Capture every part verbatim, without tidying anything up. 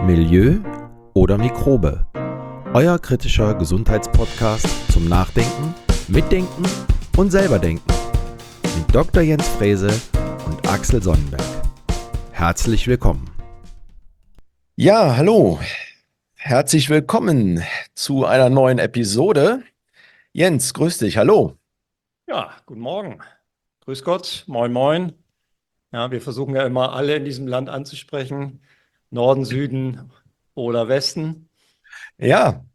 Milieu oder Mikrobe? Euer kritischer Gesundheitspodcast zum Nachdenken, Mitdenken und selberdenken mit Doktor Jens Frese und Axel Sonnenberg. Herzlich willkommen. Ja, hallo. Herzlich willkommen zu einer neuen Episode. Jens, grüß dich. Hallo. Ja, guten Morgen. Grüß Gott, moin, moin. Ja, wir versuchen ja immer alle in diesem Land anzusprechen. Norden, Süden oder Westen. Ja,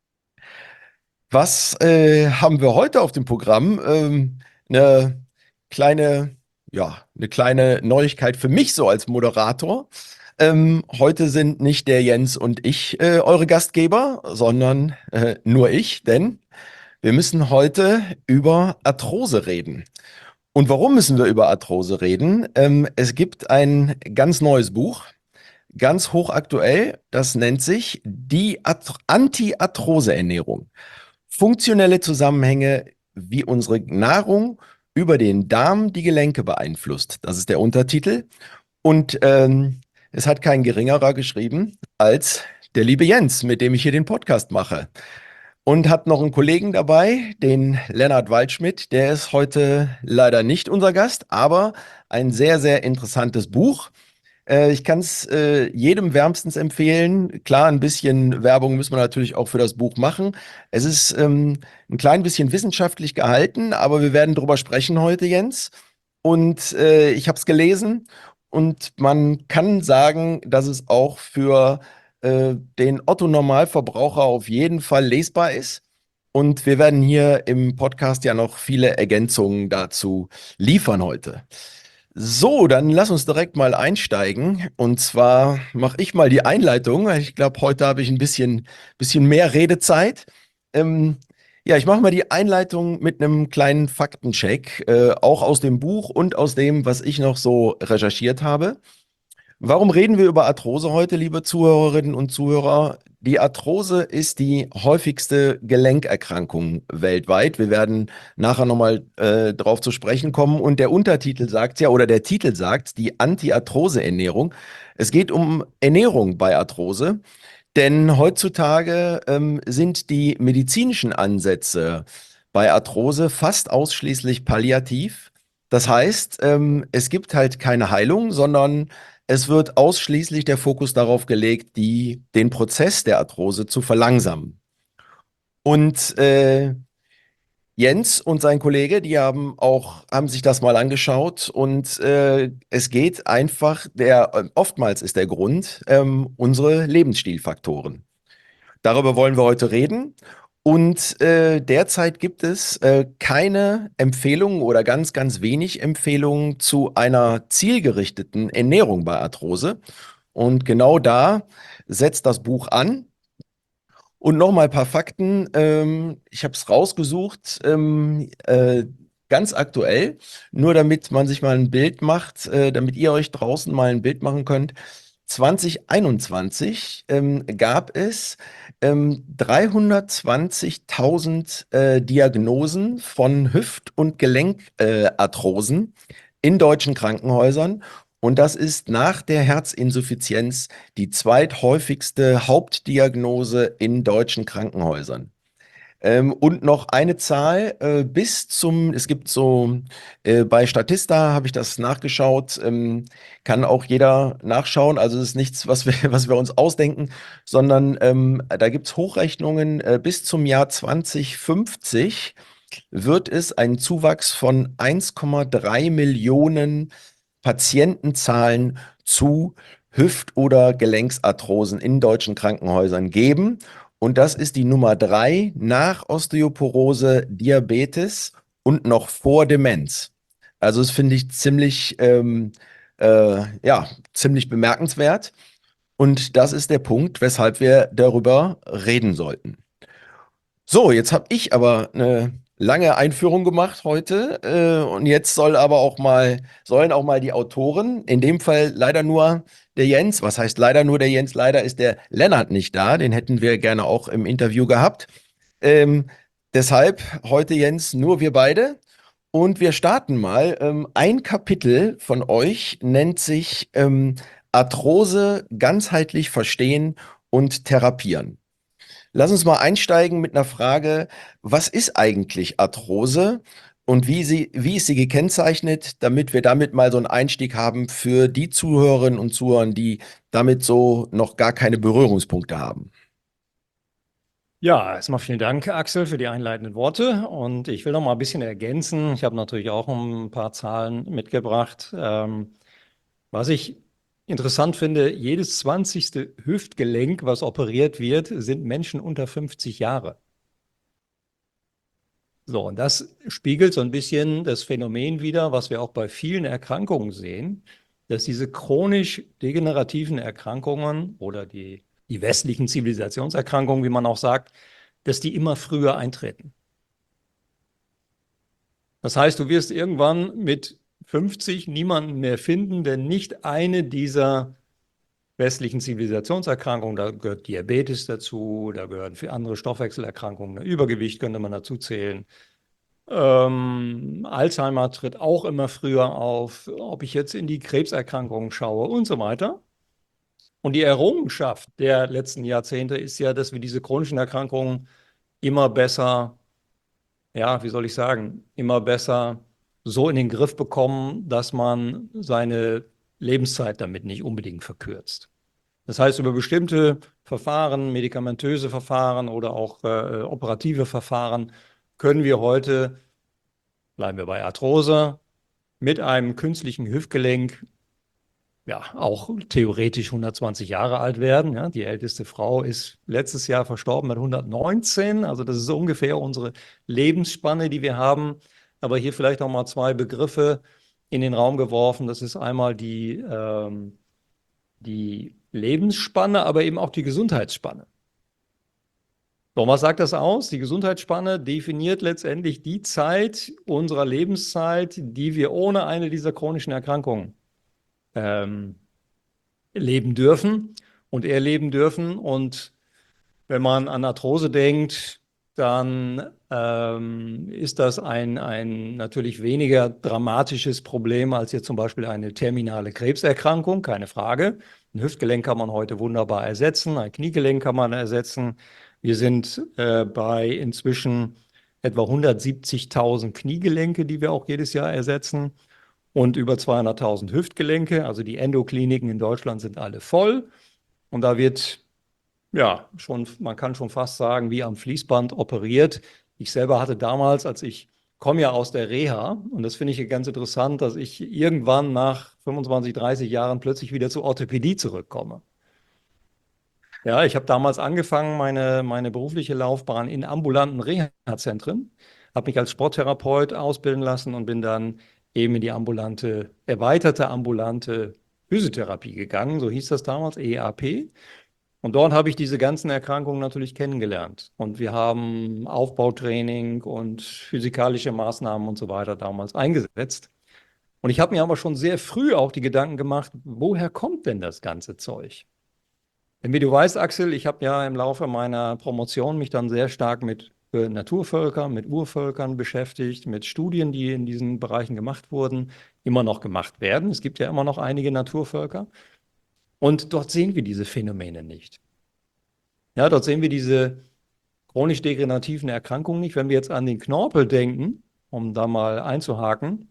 was äh, haben wir heute auf dem Programm? Ähm, eine kleine, ja, eine kleine Neuigkeit für mich so als Moderator. Ähm, heute sind nicht der Jens und ich äh, eure Gastgeber, sondern äh, nur ich, denn wir müssen heute über Arthrose reden. Und warum müssen wir über Arthrose reden? Ähm, es gibt ein ganz neues Buch, ganz hochaktuell, das nennt sich die At- Anti-Arthrose-Ernährung. Funktionelle Zusammenhänge, wie unsere Nahrung über den Darm die Gelenke beeinflusst. Das ist der Untertitel. Und ähm, es hat kein geringerer geschrieben als der liebe Jens, mit dem ich hier den Podcast mache. Und hat noch einen Kollegen dabei, den Lennart Waldschmidt. Der ist heute leider nicht unser Gast, aber ein sehr, sehr interessantes Buch. Äh, ich kann es äh, jedem wärmstens empfehlen. Klar, ein bisschen Werbung müssen wir natürlich auch für das Buch machen. Es ist ähm, ein klein bisschen wissenschaftlich gehalten, aber wir werden drüber sprechen heute, Jens. Und äh, ich habe es gelesen und man kann sagen, dass es auch für äh, den Otto-Normalverbraucher auf jeden Fall lesbar ist. Und wir werden hier im Podcast ja noch viele Ergänzungen dazu liefern heute. So, dann lass uns direkt mal einsteigen. Und zwar mache ich mal die Einleitung. Ich glaube, heute habe ich ein bisschen, bisschen mehr Redezeit. Ähm, ja, ich mache mal die Einleitung mit einem kleinen Faktencheck, äh, auch aus dem Buch und aus dem, was ich noch so recherchiert habe. Warum reden wir über Arthrose heute, liebe Zuhörerinnen und Zuhörer? Die Arthrose ist die häufigste Gelenkerkrankung weltweit. Wir werden nachher nochmal äh, drauf zu sprechen kommen. Und der Untertitel sagt ja, oder der Titel sagt, die Anti-Arthrose-Ernährung. Es geht um Ernährung bei Arthrose. Denn heutzutage ähm, sind die medizinischen Ansätze bei Arthrose fast ausschließlich palliativ. Das heißt, ähm, es gibt halt keine Heilung, sondern es wird ausschließlich der Fokus darauf gelegt, die, den Prozess der Arthrose zu verlangsamen. Und äh, Jens und sein Kollege, die haben auch, haben sich das mal angeschaut und äh, es geht einfach, der, oftmals ist der Grund, ähm, unsere Lebensstilfaktoren. Darüber wollen wir heute reden. Und äh, derzeit gibt es äh, keine Empfehlungen oder ganz, ganz wenig Empfehlungen zu einer zielgerichteten Ernährung bei Arthrose. Und genau da setzt das Buch an. Und nochmal ein paar Fakten. Ähm, ich habe es rausgesucht, ähm, äh, ganz aktuell, nur damit man sich mal ein Bild macht, äh, damit ihr euch draußen mal ein Bild machen könnt. zwanzig einundzwanzig ähm, gab es ähm, dreihundertzwanzigtausend äh, Diagnosen von Hüft- und Gelenkarthrosen in deutschen Krankenhäusern. Und das ist nach der Herzinsuffizienz die zweithäufigste Hauptdiagnose in deutschen Krankenhäusern. Ähm, und noch eine Zahl, äh, bis zum, es gibt so, äh, bei Statista habe ich das nachgeschaut, ähm, kann auch jeder nachschauen, also es ist nichts, was wir, was wir uns ausdenken, sondern ähm, da gibt es Hochrechnungen, äh, bis zum Jahr zwanzig fünfzig wird es einen Zuwachs von eins Komma drei Millionen Patientenzahlen zu Hüft- oder Gelenksarthrosen in deutschen Krankenhäusern geben. Und das ist die Nummer drei nach Osteoporose, Diabetes und noch vor Demenz. Also das finde ich ziemlich, ähm, äh, ja, ziemlich bemerkenswert. Und das ist der Punkt, weshalb wir darüber reden sollten. So, jetzt habe ich aber eine lange Einführung gemacht heute äh, und jetzt soll aber auch mal, sollen auch mal die Autoren, in dem Fall leider nur der Jens, was heißt leider nur der Jens, leider ist der Lennart nicht da, den hätten wir gerne auch im Interview gehabt. Ähm, Deshalb heute Jens nur wir beide und wir starten mal. Ähm, ein Kapitel von euch nennt sich ähm, Arthrose ganzheitlich verstehen und therapieren. Lass uns mal einsteigen mit einer Frage, was ist eigentlich Arthrose und wie sie, wie ist sie gekennzeichnet, damit wir damit mal so einen Einstieg haben für die Zuhörerinnen und Zuhörer, die damit so noch gar keine Berührungspunkte haben. Ja, erstmal vielen Dank, Axel, für die einleitenden Worte. Und ich will noch mal ein bisschen ergänzen. Ich habe natürlich auch ein paar Zahlen mitgebracht. Ähm, was ich interessant finde, jedes zwanzigste Hüftgelenk, was operiert wird, sind Menschen unter fünfzig Jahre. So, und das spiegelt so ein bisschen das Phänomen wider, was wir auch bei vielen Erkrankungen sehen, dass diese chronisch degenerativen Erkrankungen oder die, die westlichen Zivilisationserkrankungen, wie man auch sagt, dass die immer früher eintreten. Das heißt, du wirst irgendwann mit fünfzig niemanden mehr finden, der nicht eine dieser westlichen Zivilisationserkrankungen, da gehört Diabetes dazu, da gehören viele andere Stoffwechselerkrankungen, Übergewicht könnte man dazu zählen. Ähm, Alzheimer tritt auch immer früher auf, ob ich jetzt in die Krebserkrankungen schaue und so weiter. Und die Errungenschaft der letzten Jahrzehnte ist ja, dass wir diese chronischen Erkrankungen immer besser, ja, wie soll ich sagen, immer besser so in den Griff bekommen, dass man seine Lebenszeit damit nicht unbedingt verkürzt. Das heißt, über bestimmte Verfahren, medikamentöse Verfahren oder auch äh, operative Verfahren können wir heute, bleiben wir bei Arthrose, mit einem künstlichen Hüftgelenk ja auch theoretisch hundertzwanzig Jahre alt werden. Ja, die älteste Frau ist letztes Jahr verstorben mit hundertneunzehn. Also das ist so ungefähr unsere Lebensspanne, die wir haben. Aber hier vielleicht auch mal zwei Begriffe in den Raum geworfen. Das ist einmal die, ähm, die Lebensspanne, aber eben auch die Gesundheitsspanne. So, was sagt das aus? Die Gesundheitsspanne definiert letztendlich die Zeit unserer Lebenszeit, die wir ohne eine dieser chronischen Erkrankungen ähm, leben dürfen und erleben dürfen. Und wenn man an Arthrose denkt, dann ähm, ist das ein, ein natürlich weniger dramatisches Problem als jetzt zum Beispiel eine terminale Krebserkrankung, keine Frage. Ein Hüftgelenk kann man heute wunderbar ersetzen, ein Kniegelenk kann man ersetzen. Wir sind äh, bei inzwischen etwa hundertsiebzigtausend Kniegelenke, die wir auch jedes Jahr ersetzen und über zweihunderttausend Hüftgelenke. Also die Endokliniken in Deutschland sind alle voll. Und da wird, ja, schon, man kann schon fast sagen, wie am Fließband operiert. Ich selber hatte damals, als ich komme ja aus der Reha, und das finde ich ganz interessant, dass ich irgendwann nach fünfundzwanzig, dreißig Jahren plötzlich wieder zur Orthopädie zurückkomme. Ja, ich habe damals angefangen, meine, meine berufliche Laufbahn in ambulanten Reha-Zentren, habe mich als Sporttherapeut ausbilden lassen und bin dann eben in die ambulante, erweiterte ambulante Physiotherapie gegangen, so hieß das damals, E A P. Und dort habe ich diese ganzen Erkrankungen natürlich kennengelernt. Und wir haben Aufbautraining und physikalische Maßnahmen und so weiter damals eingesetzt. Und ich habe mir aber schon sehr früh auch die Gedanken gemacht, woher kommt denn das ganze Zeug? Denn wie du weißt, Axel, ich habe ja im Laufe meiner Promotion mich dann sehr stark mit äh, Naturvölkern, mit Urvölkern beschäftigt, mit Studien, die in diesen Bereichen gemacht wurden, immer noch gemacht werden. Es gibt ja immer noch einige Naturvölker. Und dort sehen wir diese Phänomene nicht. Ja, dort sehen wir diese chronisch degenerativen Erkrankungen nicht. Wenn wir jetzt an den Knorpel denken, um da mal einzuhaken,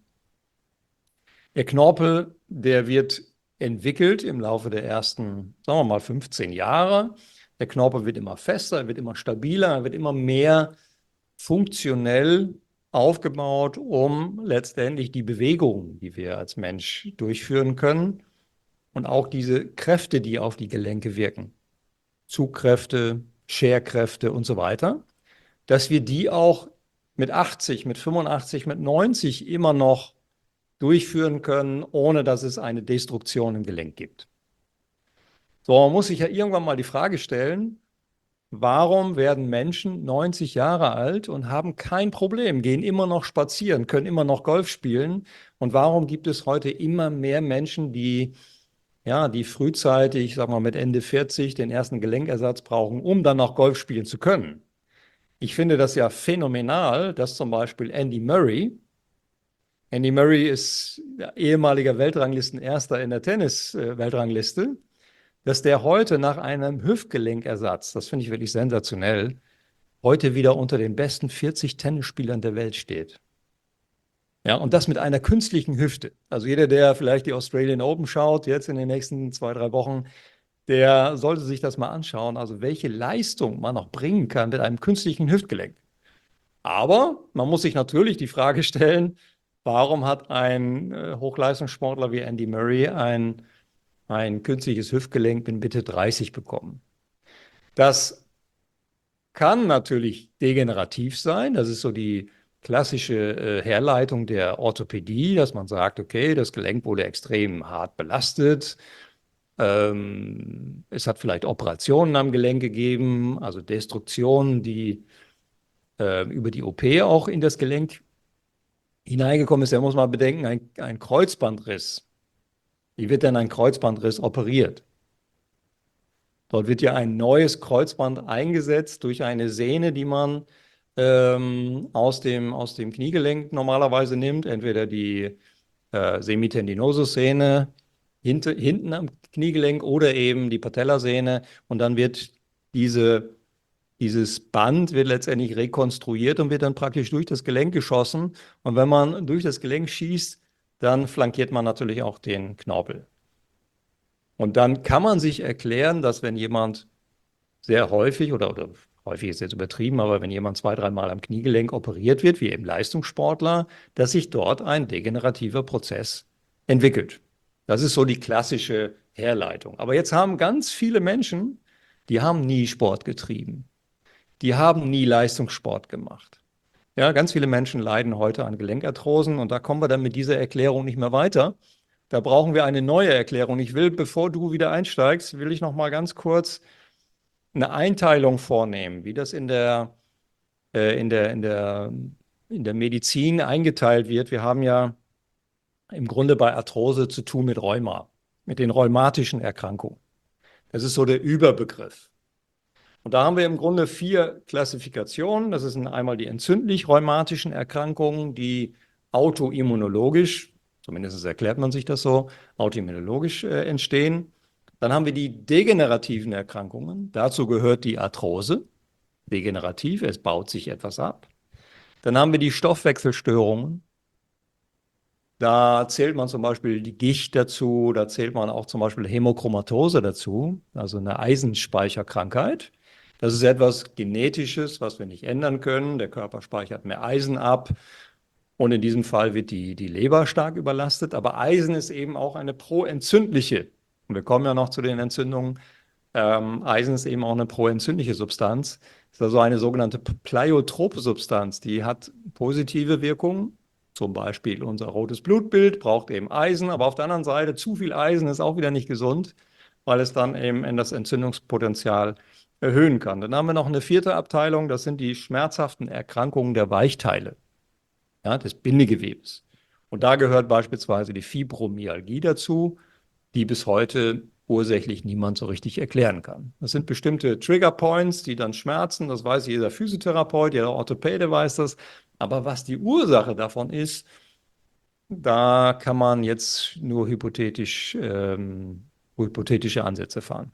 der Knorpel, der wird entwickelt im Laufe der ersten, sagen wir mal, fünfzehn Jahre. Der Knorpel wird immer fester, er wird immer stabiler, er wird immer mehr funktionell aufgebaut, um letztendlich die Bewegungen, die wir als Mensch durchführen können und auch diese Kräfte, die auf die Gelenke wirken, Zugkräfte, Scherkräfte und so weiter, dass wir die auch mit achtzig, mit fünfundachtzig, mit neunzig immer noch durchführen können, ohne dass es eine Destruktion im Gelenk gibt. So, man muss sich ja irgendwann mal die Frage stellen, warum werden Menschen neunzig Jahre alt und haben kein Problem, gehen immer noch spazieren, können immer noch Golf spielen? Und warum gibt es heute immer mehr Menschen, die, ja, die frühzeitig, sagen wir mal mit Ende vierzig, den ersten Gelenkersatz brauchen, um dann noch Golf spielen zu können? Ich finde das ja phänomenal, dass zum Beispiel Andy Murray, Andy Murray ist ja, ehemaliger Weltranglistenerster in der Tennis-Weltrangliste, dass der heute nach einem Hüftgelenkersatz, das finde ich wirklich sensationell, heute wieder unter den besten vierzig Tennisspielern der Welt steht. Ja, und das mit einer künstlichen Hüfte. Also jeder, der vielleicht die Australian Open schaut, jetzt in den nächsten zwei, drei Wochen, der sollte sich das mal anschauen, also welche Leistung man noch bringen kann mit einem künstlichen Hüftgelenk. Aber man muss sich natürlich die Frage stellen, warum hat ein äh, Hochleistungssportler wie Andy Murray ein, ein künstliches Hüftgelenk mit Mitte dreißig bekommen? Das kann natürlich degenerativ sein. Das ist so die klassische äh, Herleitung der Orthopädie, dass man sagt, okay, das Gelenk wurde extrem hart belastet. Ähm, es hat vielleicht Operationen am Gelenk gegeben, also Destruktionen, die äh, über die O P auch in das Gelenk hineingekommen ist. Da muss man bedenken, ein, ein Kreuzbandriss. Wie wird denn ein Kreuzbandriss operiert? Dort wird ja ein neues Kreuzband eingesetzt durch eine Sehne, die man ähm, aus dem, aus dem Kniegelenk normalerweise nimmt. Entweder die äh, Semitendinosus-Sehne hint, hinten am Kniegelenk oder eben die Patellasehne. Und dann wird diese, dieses Band wird letztendlich rekonstruiert und wird dann praktisch durch das Gelenk geschossen. Und wenn man durch das Gelenk schießt, dann flankiert man natürlich auch den Knorpel. Und dann kann man sich erklären, dass wenn jemand sehr häufig, oder, oder häufig ist jetzt übertrieben, aber wenn jemand zwei, dreimal am Kniegelenk operiert wird, wie eben Leistungssportler, dass sich dort ein degenerativer Prozess entwickelt. Das ist so die klassische Herleitung. Aber jetzt haben ganz viele Menschen, die haben nie Sport getrieben. Die haben nie Leistungssport gemacht. Ja, ganz viele Menschen leiden heute an Gelenkarthrosen und da kommen wir dann mit dieser Erklärung nicht mehr weiter. Da brauchen wir eine neue Erklärung. Ich will, bevor du wieder einsteigst, will ich noch mal ganz kurz eine Einteilung vornehmen, wie das in der, äh, in der, in der, in der Medizin eingeteilt wird. Wir haben ja im Grunde bei Arthrose zu tun mit Rheuma, mit den rheumatischen Erkrankungen. Das ist so der Überbegriff. Und da haben wir im Grunde vier Klassifikationen. Das sind einmal die entzündlich-rheumatischen Erkrankungen, die autoimmunologisch, zumindest erklärt man sich das so, autoimmunologisch äh, entstehen. Dann haben wir die degenerativen Erkrankungen. Dazu gehört die Arthrose, degenerativ, es baut sich etwas ab. Dann haben wir die Stoffwechselstörungen. Da zählt man zum Beispiel die Gicht dazu, da zählt man auch zum Beispiel Hämochromatose dazu, also eine Eisenspeicherkrankheit. Das ist etwas Genetisches, was wir nicht ändern können. Der Körper speichert mehr Eisen ab und in diesem Fall wird die, die Leber stark überlastet. Aber Eisen ist eben auch eine proentzündliche, und wir kommen ja noch zu den Entzündungen, ähm, Eisen ist eben auch eine proentzündliche Substanz. Das ist also eine sogenannte pleiotrope Substanz, die hat positive Wirkungen. Zum Beispiel unser rotes Blutbild braucht eben Eisen, aber auf der anderen Seite zu viel Eisen ist auch wieder nicht gesund, weil es dann eben in das Entzündungspotenzial erhöhen kann. Dann haben wir noch eine vierte Abteilung, das sind die schmerzhaften Erkrankungen der Weichteile, ja, des Bindegewebes. Und da gehört beispielsweise die Fibromyalgie dazu, die bis heute ursächlich niemand so richtig erklären kann. Das sind bestimmte Trigger Points, die dann schmerzen, das weiß jeder Physiotherapeut, jeder Orthopäde weiß das. Aber was die Ursache davon ist, da kann man jetzt nur hypothetisch, ähm, hypothetische Ansätze fahren.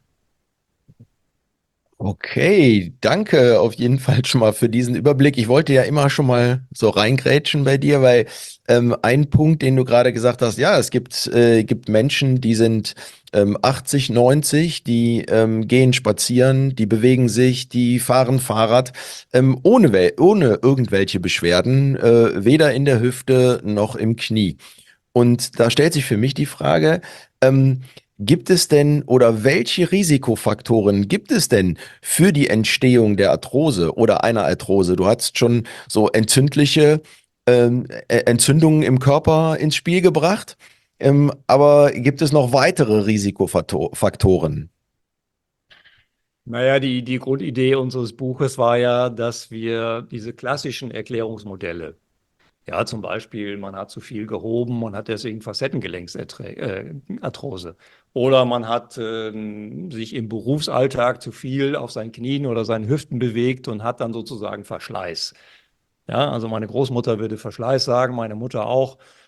Okay, danke auf jeden Fall schon mal für diesen Überblick. Ich wollte ja immer schon mal so reingrätschen bei dir, weil ähm, ein Punkt, den du gerade gesagt hast, ja, es gibt, äh, gibt Menschen, die sind ähm, achtzig, neunzig, die ähm, gehen spazieren, die bewegen sich, die fahren Fahrrad, ähm, ohne, wel- ohne irgendwelche Beschwerden, äh, weder in der Hüfte noch im Knie. Und da stellt sich für mich die Frage, ähm, gibt es denn oder welche Risikofaktoren gibt es denn für die Entstehung der Arthrose oder einer Arthrose? Du hast schon so entzündliche ähm, Ä- Entzündungen im Körper ins Spiel gebracht, ähm, aber gibt es noch weitere Risikofaktoren? Naja, die, die Grundidee unseres Buches war ja, dass wir diese klassischen Erklärungsmodelle, ja, zum Beispiel, man hat zu viel gehoben und hat deswegen Facettengelenksarthrose. Oder man hat ähm, sich im Berufsalltag zu viel auf seinen Knien oder seinen Hüften bewegt und hat dann sozusagen Verschleiß. Ja, also meine Großmutter würde Verschleiß sagen, meine Mutter auch.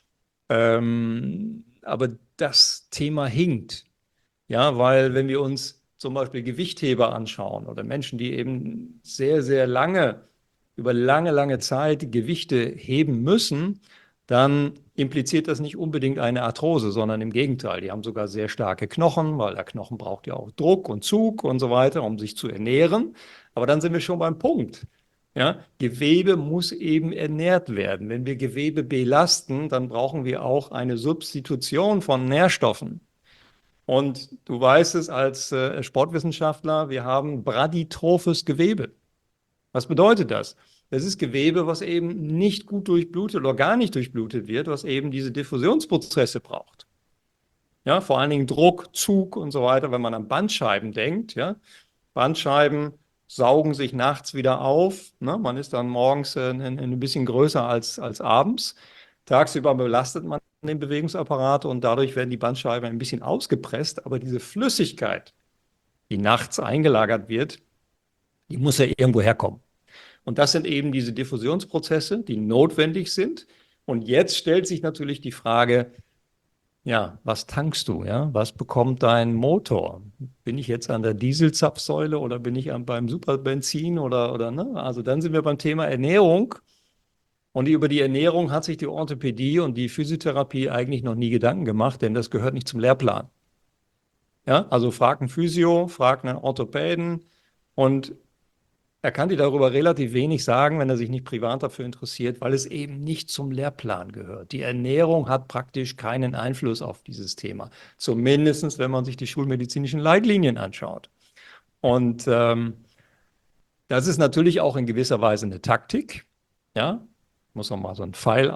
Ähm, aber das Thema hinkt. Ja, weil wenn wir uns zum Beispiel Gewichtheber anschauen oder Menschen, die eben sehr, sehr lange, über lange, lange Zeit Gewichte heben müssen, dann impliziert das nicht unbedingt eine Arthrose, sondern im Gegenteil. Die haben sogar sehr starke Knochen, weil der Knochen braucht ja auch Druck und Zug und so weiter, um sich zu ernähren. Aber dann sind wir schon beim Punkt. Ja, Gewebe muss eben ernährt werden. Wenn wir Gewebe belasten, dann brauchen wir auch eine Substitution von Nährstoffen. Und du weißt es als äh, Sportwissenschaftler, wir haben bradytrophes Gewebe. Was bedeutet das? Das ist Gewebe, was eben nicht gut durchblutet oder gar nicht durchblutet wird, was eben diese Diffusionsprozesse braucht. Ja, vor allen Dingen Druck, Zug und so weiter, wenn man an Bandscheiben denkt. Ja, Bandscheiben saugen sich nachts wieder auf. Ne? Man ist dann morgens äh, ein, ein bisschen größer als, als abends. Tagsüber belastet man den Bewegungsapparat und dadurch werden die Bandscheiben ein bisschen ausgepresst. Aber diese Flüssigkeit, die nachts eingelagert wird, die muss ja irgendwo herkommen. Und das sind eben diese Diffusionsprozesse, die notwendig sind. Und jetzt stellt sich natürlich die Frage, ja, was tankst du? Ja? Was bekommt dein Motor? Bin ich jetzt an der Dieselzapfsäule oder bin ich an, beim Superbenzin oder, oder ne? Also dann sind wir beim Thema Ernährung. Und über die Ernährung hat sich die Orthopädie und die Physiotherapie eigentlich noch nie Gedanken gemacht, denn das gehört nicht zum Lehrplan. Ja, also frag einen Physio, frag einen Orthopäden und er kann dir darüber relativ wenig sagen, wenn er sich nicht privat dafür interessiert, weil es eben nicht zum Lehrplan gehört. Die Ernährung hat praktisch keinen Einfluss auf dieses Thema, zumindest wenn man sich die schulmedizinischen Leitlinien anschaut. Und ähm, das ist natürlich auch in gewisser Weise eine Taktik. Ja, muss man mal so einen Pfeil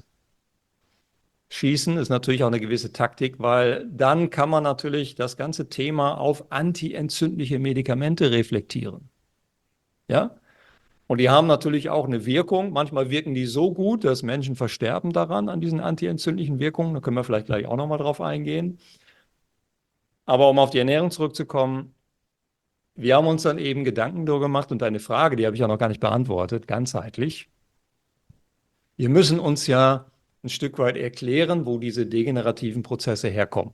ausschießen, ist natürlich auch eine gewisse Taktik, weil dann kann man natürlich das ganze Thema auf antientzündliche Medikamente reflektieren. Ja, und die haben natürlich auch eine Wirkung. Manchmal wirken die so gut, dass Menschen versterben daran, an diesen antientzündlichen Wirkungen. Da können wir vielleicht gleich auch nochmal drauf eingehen. Aber um auf die Ernährung zurückzukommen, wir haben uns dann eben Gedanken darüber gemacht und deine Frage, die habe ich ja noch gar nicht beantwortet, ganzheitlich. Wir müssen uns ja ein Stück weit erklären, wo diese degenerativen Prozesse herkommen.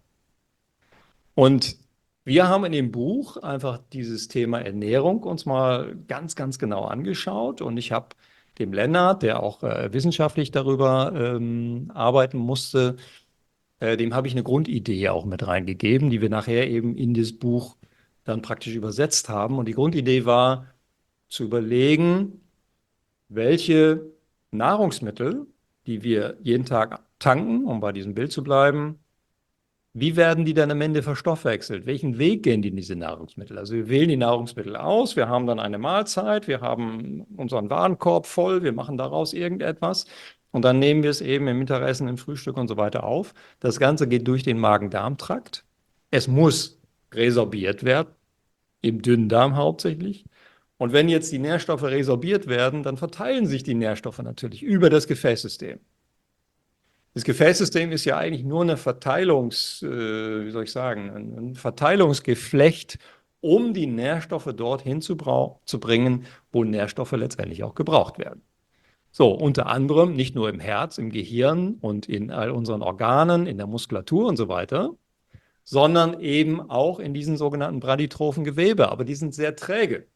Und wir haben in dem Buch einfach dieses Thema Ernährung uns mal ganz, ganz genau angeschaut. Und ich habe dem Lennart, der auch äh, wissenschaftlich darüber ähm, arbeiten musste, äh, dem habe ich eine Grundidee auch mit reingegeben, die wir nachher eben in das Buch dann praktisch übersetzt haben. Und die Grundidee war, zu überlegen, welche Nahrungsmittel, die wir jeden Tag tanken, um bei diesem Bild zu bleiben, wie werden die dann am Ende verstoffwechselt? Welchen Weg gehen die in diese Nahrungsmittel? Also wir wählen die Nahrungsmittel aus, wir haben dann eine Mahlzeit, wir haben unseren Warenkorb voll, wir machen daraus irgendetwas und dann nehmen wir es eben im Mittagessen, im Frühstück und so weiter auf. Das Ganze geht durch den Magen-Darm-Trakt. Es muss resorbiert werden, im Dünndarm hauptsächlich. Und wenn jetzt die Nährstoffe resorbiert werden, dann verteilen sich die Nährstoffe natürlich über das Gefäßsystem. Das Gefäßsystem ist ja eigentlich nur eine Verteilungs, äh, wie soll ich sagen, ein, ein Verteilungsgeflecht, um die Nährstoffe dorthin zu, zu bringen, wo Nährstoffe letztendlich auch gebraucht werden. So, unter anderem nicht nur im Herz, im Gehirn und in all unseren Organen, in der Muskulatur und so weiter, sondern eben auch in diesen sogenannten bradytrophen Gewebe. Aber die sind sehr träge.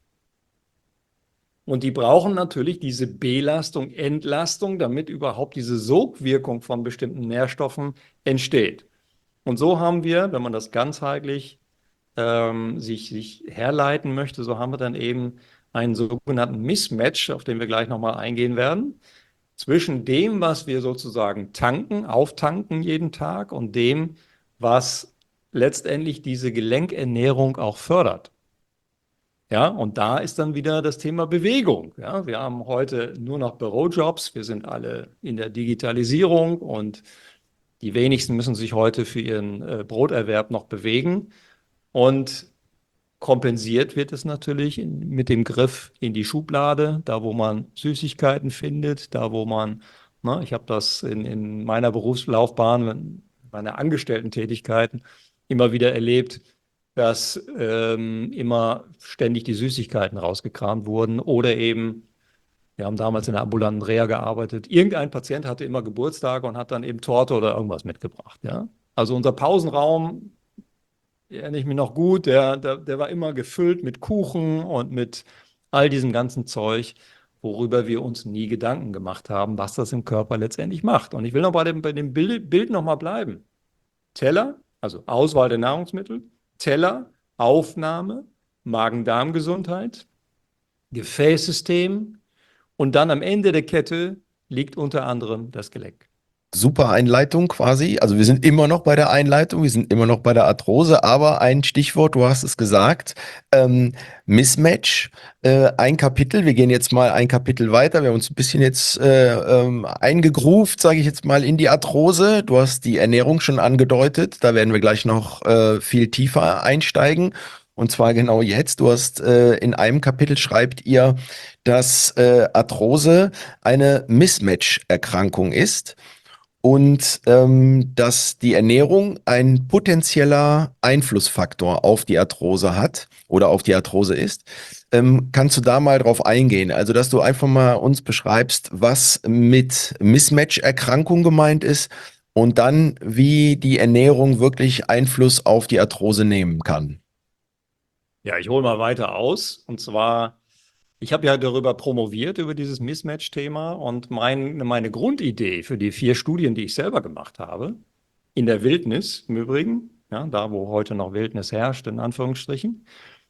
Und die brauchen natürlich diese Belastung, Entlastung, damit überhaupt diese Sogwirkung von bestimmten Nährstoffen entsteht. Und so haben wir, wenn man das ganzheitlich ähm, sich, sich herleiten möchte, so haben wir dann eben einen sogenannten Mismatch, auf den wir gleich nochmal eingehen werden, zwischen dem, was wir sozusagen tanken, auftanken jeden Tag und dem, was letztendlich diese Gelenkernährung auch fördert. Ja, und da ist dann wieder das Thema Bewegung. Ja, wir haben heute nur noch Bürojobs, wir sind alle in der Digitalisierung und die wenigsten müssen sich heute für ihren äh, Broterwerb noch bewegen. Und kompensiert wird es natürlich in, mit dem Griff in die Schublade, da wo man Süßigkeiten findet, da wo man, ne, ich habe das in, in meiner Berufslaufbahn, meiner Angestellten-Tätigkeiten immer wieder erlebt, dass ähm, immer ständig die Süßigkeiten rausgekramt wurden oder eben Wir haben damals in der ambulanten Reha gearbeitet. Irgendein Patient hatte immer Geburtstage und hat dann eben Torte oder irgendwas mitgebracht. Ja? Also unser Pausenraum, erinnere ich mich noch gut, der, der, der war immer gefüllt mit Kuchen und mit all diesem ganzen Zeug, worüber wir uns nie Gedanken gemacht haben, was das im Körper letztendlich macht. Und ich will noch bei dem, bei dem Bild, Bild nochmal bleiben. Teller, also Auswahl der Nahrungsmittel, Teller, Aufnahme, Magen-Darm-Gesundheit, Gefäßsystem und dann am Ende der Kette liegt unter anderem das Gelenk. Super Einleitung quasi. Also wir sind immer noch bei der Einleitung, wir sind immer noch bei der Arthrose, aber ein Stichwort, du hast es gesagt, ähm, Mismatch, äh, ein Kapitel, wir gehen jetzt mal ein Kapitel weiter, wir haben uns ein bisschen jetzt äh, ähm, eingegroovt, sage ich jetzt mal, in die Arthrose. Du hast die Ernährung schon angedeutet, da werden wir gleich noch äh, viel tiefer einsteigen. Und zwar genau jetzt. Du hast äh, in einem Kapitel schreibt ihr, dass äh, Arthrose eine Mismatch-Erkrankung ist und ähm, dass die Ernährung ein potenzieller Einflussfaktor auf die Arthrose hat oder auf die Arthrose ist. Ähm, kannst du da mal drauf eingehen? Also, dass du einfach mal uns beschreibst, was mit Mismatch-Erkrankung gemeint ist und dann, wie die Ernährung wirklich Einfluss auf die Arthrose nehmen kann. Ja, ich hole mal weiter aus. Und zwar, ich habe ja darüber promoviert, über dieses Mismatch-Thema. Und mein, meine Grundidee für die vier Studien, die ich selber gemacht habe, in der Wildnis im Übrigen, ja, da wo heute noch Wildnis herrscht, in Anführungsstrichen,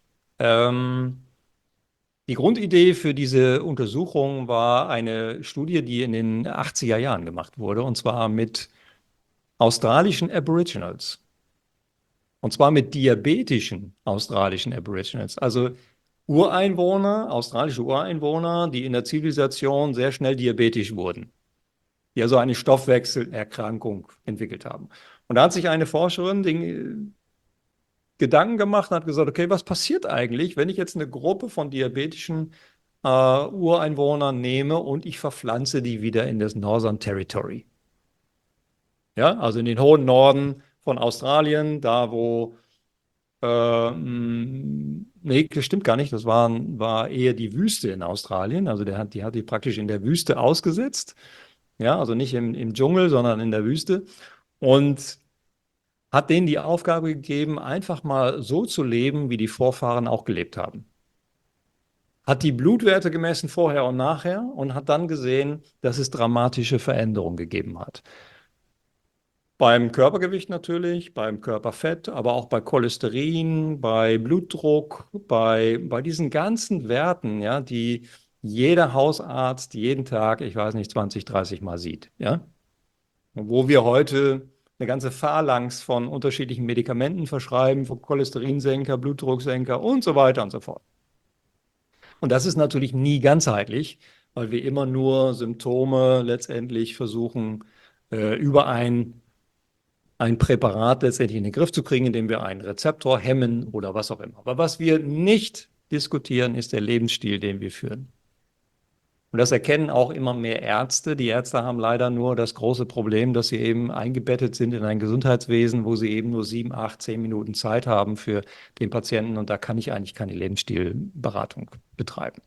ähm, die Grundidee für diese Untersuchung war eine Studie, die in den achtziger Jahren gemacht wurde, und zwar mit australischen Aboriginals. Und zwar mit diabetischen australischen Aboriginals, also Ureinwohner, australische Ureinwohner, die in der Zivilisation sehr schnell diabetisch wurden, die also eine Stoffwechselerkrankung entwickelt haben. Und da hat sich eine Forscherin den Gedanken gemacht und hat gesagt, okay, was passiert eigentlich, wenn ich jetzt eine Gruppe von diabetischen äh, Ureinwohnern nehme und ich verpflanze die wieder in das Northern Territory? Ja, also in den hohen Norden von Australien, da wo Äh, mh, nee, das stimmt gar nicht. Das war, war eher die Wüste in Australien. Also der hat, die hat die praktisch in der Wüste ausgesetzt. Ja, also nicht im, im Dschungel, sondern in der Wüste. Und hat denen die Aufgabe gegeben, einfach mal so zu leben, wie die Vorfahren auch gelebt haben. Hat die Blutwerte gemessen vorher und nachher und hat dann gesehen, dass es dramatische Veränderungen gegeben hat. Beim Körpergewicht natürlich, beim Körperfett, aber auch bei Cholesterin, bei Blutdruck, bei, bei diesen ganzen Werten, ja, die jeder Hausarzt jeden Tag, ich weiß nicht, zwanzig, dreißig Mal sieht. Ja? Wo wir heute eine ganze Phalanx von unterschiedlichen Medikamenten verschreiben, von Cholesterinsenker, Blutdrucksenker und so weiter und so fort. Und das ist natürlich nie ganzheitlich, weil wir immer nur Symptome letztendlich versuchen, äh, über ein ein Präparat letztendlich in den Griff zu kriegen, indem wir einen Rezeptor hemmen oder was auch immer. Aber was wir nicht diskutieren, ist der Lebensstil, den wir führen. Und das erkennen auch immer mehr Ärzte. Die Ärzte haben leider nur das große Problem, dass sie eben eingebettet sind in ein Gesundheitswesen, wo sie eben nur sieben, acht, zehn Minuten Zeit haben für den Patienten. Und da kann ich eigentlich keine Lebensstilberatung betreiben.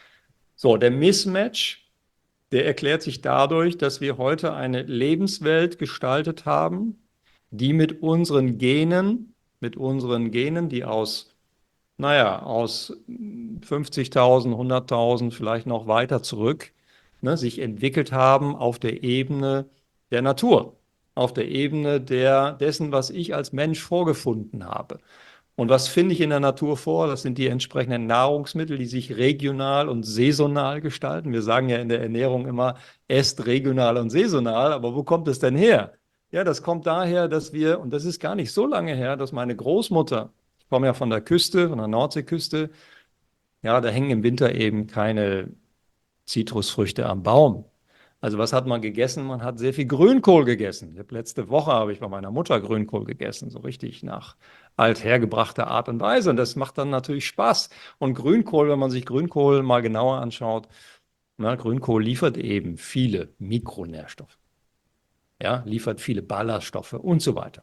So, der Mismatch, der erklärt sich dadurch, dass wir heute eine Lebenswelt gestaltet haben, die mit unseren Genen, mit unseren Genen, die aus, naja, aus fünfzigtausend, hunderttausend, vielleicht noch weiter zurück, ne, sich entwickelt haben auf der Ebene der Natur, auf der Ebene der, dessen, was ich als Mensch vorgefunden habe. Und was finde ich in der Natur vor? Das sind die entsprechenden Nahrungsmittel, die sich regional und saisonal gestalten. Wir sagen ja in der Ernährung immer, esst regional und saisonal, aber wo kommt es denn her? Ja, das kommt daher, dass wir, und das ist gar nicht so lange her, dass meine Großmutter, ich komme ja von der Küste, von der Nordseeküste, ja, da hängen im Winter eben keine Zitrusfrüchte am Baum. Also was hat man gegessen? Man hat sehr viel Grünkohl gegessen. Ich hab, letzte Woche habe ich bei meiner Mutter Grünkohl gegessen, so richtig nach althergebrachter Art und Weise. Und das macht dann natürlich Spaß. Und Grünkohl, wenn man sich Grünkohl mal genauer anschaut, na, Grünkohl liefert eben viele Mikronährstoffe. Ja, liefert viele Ballaststoffe und so weiter.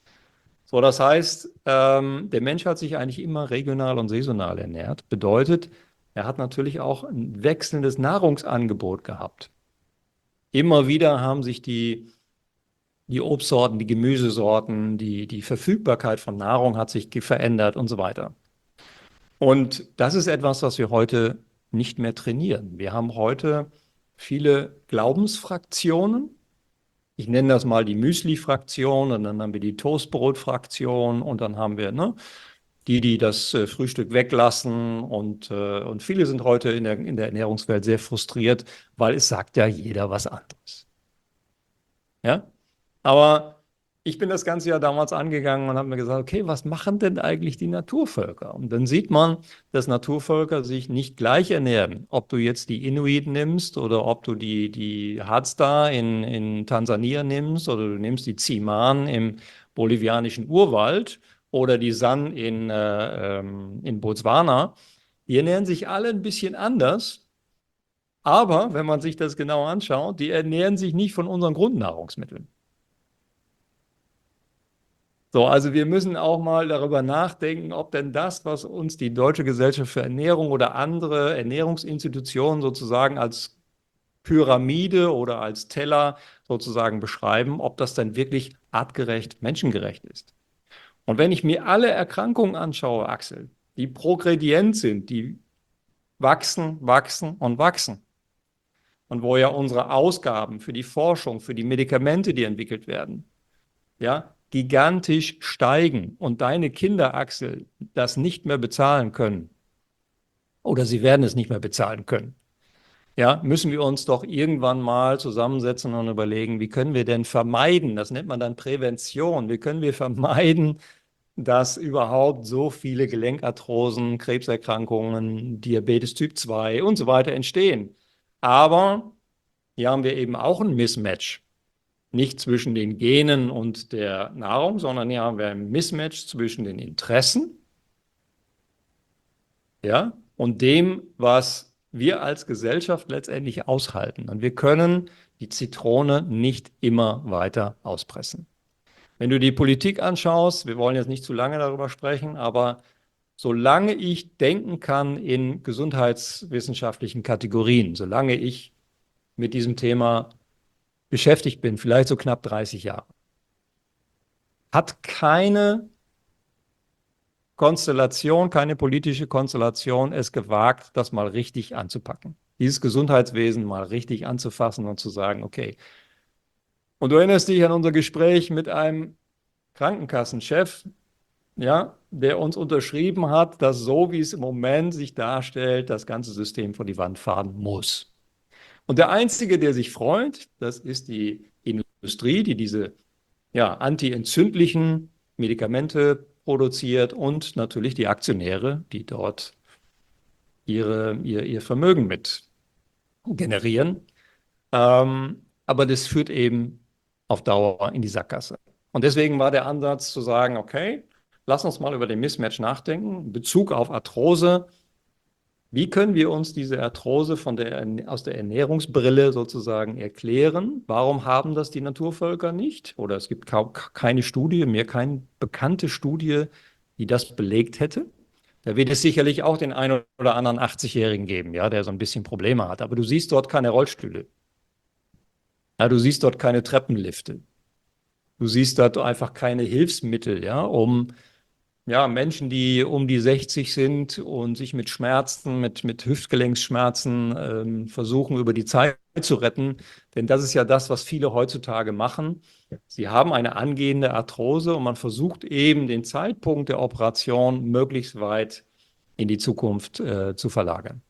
So, das heißt, ähm, der Mensch hat sich eigentlich immer regional und saisonal ernährt. Bedeutet, er hat natürlich auch ein wechselndes Nahrungsangebot gehabt. Immer wieder haben sich die, die Obstsorten, die Gemüsesorten, die, die Verfügbarkeit von Nahrung hat sich ge- verändert und so weiter. Und das ist etwas, was wir heute nicht mehr trainieren. Wir haben heute viele Glaubensfraktionen. Ich nenne das mal die Müsli-Fraktion und dann haben wir die Toastbrot-Fraktion und dann haben wir ne, die, die das äh, Frühstück weglassen und, äh, und viele sind heute in der, in der Ernährungswelt sehr frustriert, weil es sagt ja jeder was anderes. Ja? Aber ich bin das Ganze ja damals angegangen und habe mir gesagt, okay, was machen denn eigentlich die Naturvölker? Und dann sieht man, dass Naturvölker sich nicht gleich ernähren. Ob du jetzt die Inuit nimmst oder ob du die, die Hadza in, in Tansania nimmst oder du nimmst die Ziman im bolivianischen Urwald oder die San in, äh, ähm, in Botswana, die ernähren sich alle ein bisschen anders. Aber wenn man sich das genau anschaut, die ernähren sich nicht von unseren Grundnahrungsmitteln. So, also wir müssen auch mal darüber nachdenken, ob denn das, was uns die Deutsche Gesellschaft für Ernährung oder andere Ernährungsinstitutionen sozusagen als Pyramide oder als Teller sozusagen beschreiben, ob das dann wirklich artgerecht, menschengerecht ist. Und wenn ich mir alle Erkrankungen anschaue, Axel, die progredient sind, die wachsen, wachsen und wachsen. Und wo ja unsere Ausgaben für die Forschung, für die Medikamente, die entwickelt werden, ja, gigantisch steigen und deine Kinder, Axel, das nicht mehr bezahlen können oder sie werden es nicht mehr bezahlen können, ja, müssen wir uns doch irgendwann mal zusammensetzen und überlegen, wie können wir denn vermeiden, das nennt man dann Prävention, wie können wir vermeiden, dass überhaupt so viele Gelenkarthrosen, Krebserkrankungen, Diabetes Typ zwei und so weiter entstehen. Aber hier haben wir eben auch ein Mismatch. Nicht zwischen den Genen und der Nahrung, sondern hier haben wir ein Mismatch zwischen den Interessen, ja, und dem, was wir als Gesellschaft letztendlich aushalten. Und wir können die Zitrone nicht immer weiter auspressen. Wenn du die Politik anschaust, wir wollen jetzt nicht zu lange darüber sprechen, aber solange ich denken kann in gesundheitswissenschaftlichen Kategorien, solange ich mit diesem Thema beschäftigt bin, vielleicht so knapp dreißig Jahre, hat keine Konstellation, keine politische Konstellation es gewagt, das mal richtig anzupacken. Dieses Gesundheitswesen mal richtig anzufassen und zu sagen, okay. Und du erinnerst dich an unser Gespräch mit einem Krankenkassenchef, ja, der uns unterschrieben hat, dass so wie es im Moment sich darstellt, das ganze System vor die Wand fahren muss. Und der Einzige, der sich freut, das ist die Industrie, die diese ja, antientzündlichen Medikamente produziert und natürlich die Aktionäre, die dort ihre, ihr, ihr Vermögen mit generieren. Ähm, aber das führt eben auf Dauer in die Sackgasse. Und deswegen war der Ansatz zu sagen, okay, lass uns mal über den Mismatch nachdenken, in Bezug auf Arthrose. Wie können wir uns diese Arthrose von der, aus der Ernährungsbrille sozusagen erklären? Warum haben das die Naturvölker nicht? Oder es gibt kaum, keine Studie, mir keine bekannte Studie, die das belegt hätte. Da wird es sicherlich auch den einen oder anderen achtzigjährigen geben, ja, der so ein bisschen Probleme hat. Aber du siehst dort keine Rollstühle. Ja, du siehst dort keine Treppenlifte. Du siehst dort einfach keine Hilfsmittel, ja, um ja, Menschen, die um die sechzig sind und sich mit Schmerzen, mit, mit Hüftgelenksschmerzen ähm, versuchen, über die Zeit zu retten. Denn das ist ja das, was viele heutzutage machen. Sie haben eine angehende Arthrose und man versucht eben, den Zeitpunkt der Operation möglichst weit in die Zukunft äh, zu verlagern.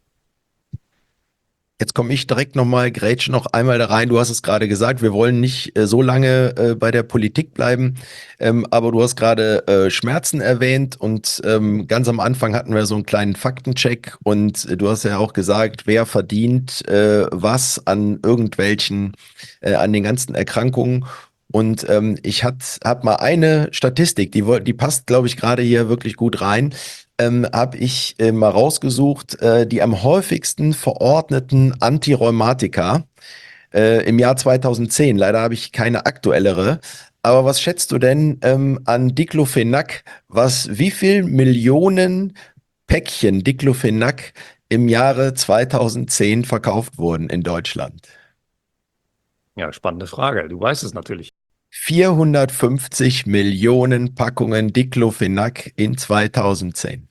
Jetzt komme ich direkt nochmal, grätsch noch einmal da rein. Du hast es gerade gesagt, wir wollen nicht äh, so lange äh, bei der Politik bleiben, ähm, aber du hast gerade äh, Schmerzen erwähnt und ähm, ganz am Anfang hatten wir so einen kleinen Faktencheck und äh, du hast ja auch gesagt, wer verdient äh, was an irgendwelchen, äh, an den ganzen Erkrankungen. Und ähm, ich habe mal eine Statistik, die, woll- die passt, glaube ich, gerade hier wirklich gut rein. Ähm, habe ich äh, mal rausgesucht, äh, die am häufigsten verordneten Antirheumatika äh, im Jahr zweitausendzehn. Leider habe ich keine aktuellere. Aber was schätzt du denn ähm, an Diclofenac, was wie viel Millionen Päckchen Diclofenac im Jahre zweitausendzehn verkauft wurden in Deutschland? Ja, spannende Frage. Du weißt es natürlich. vierhundertfünfzig Millionen Packungen Diclofenac in zweitausendzehn.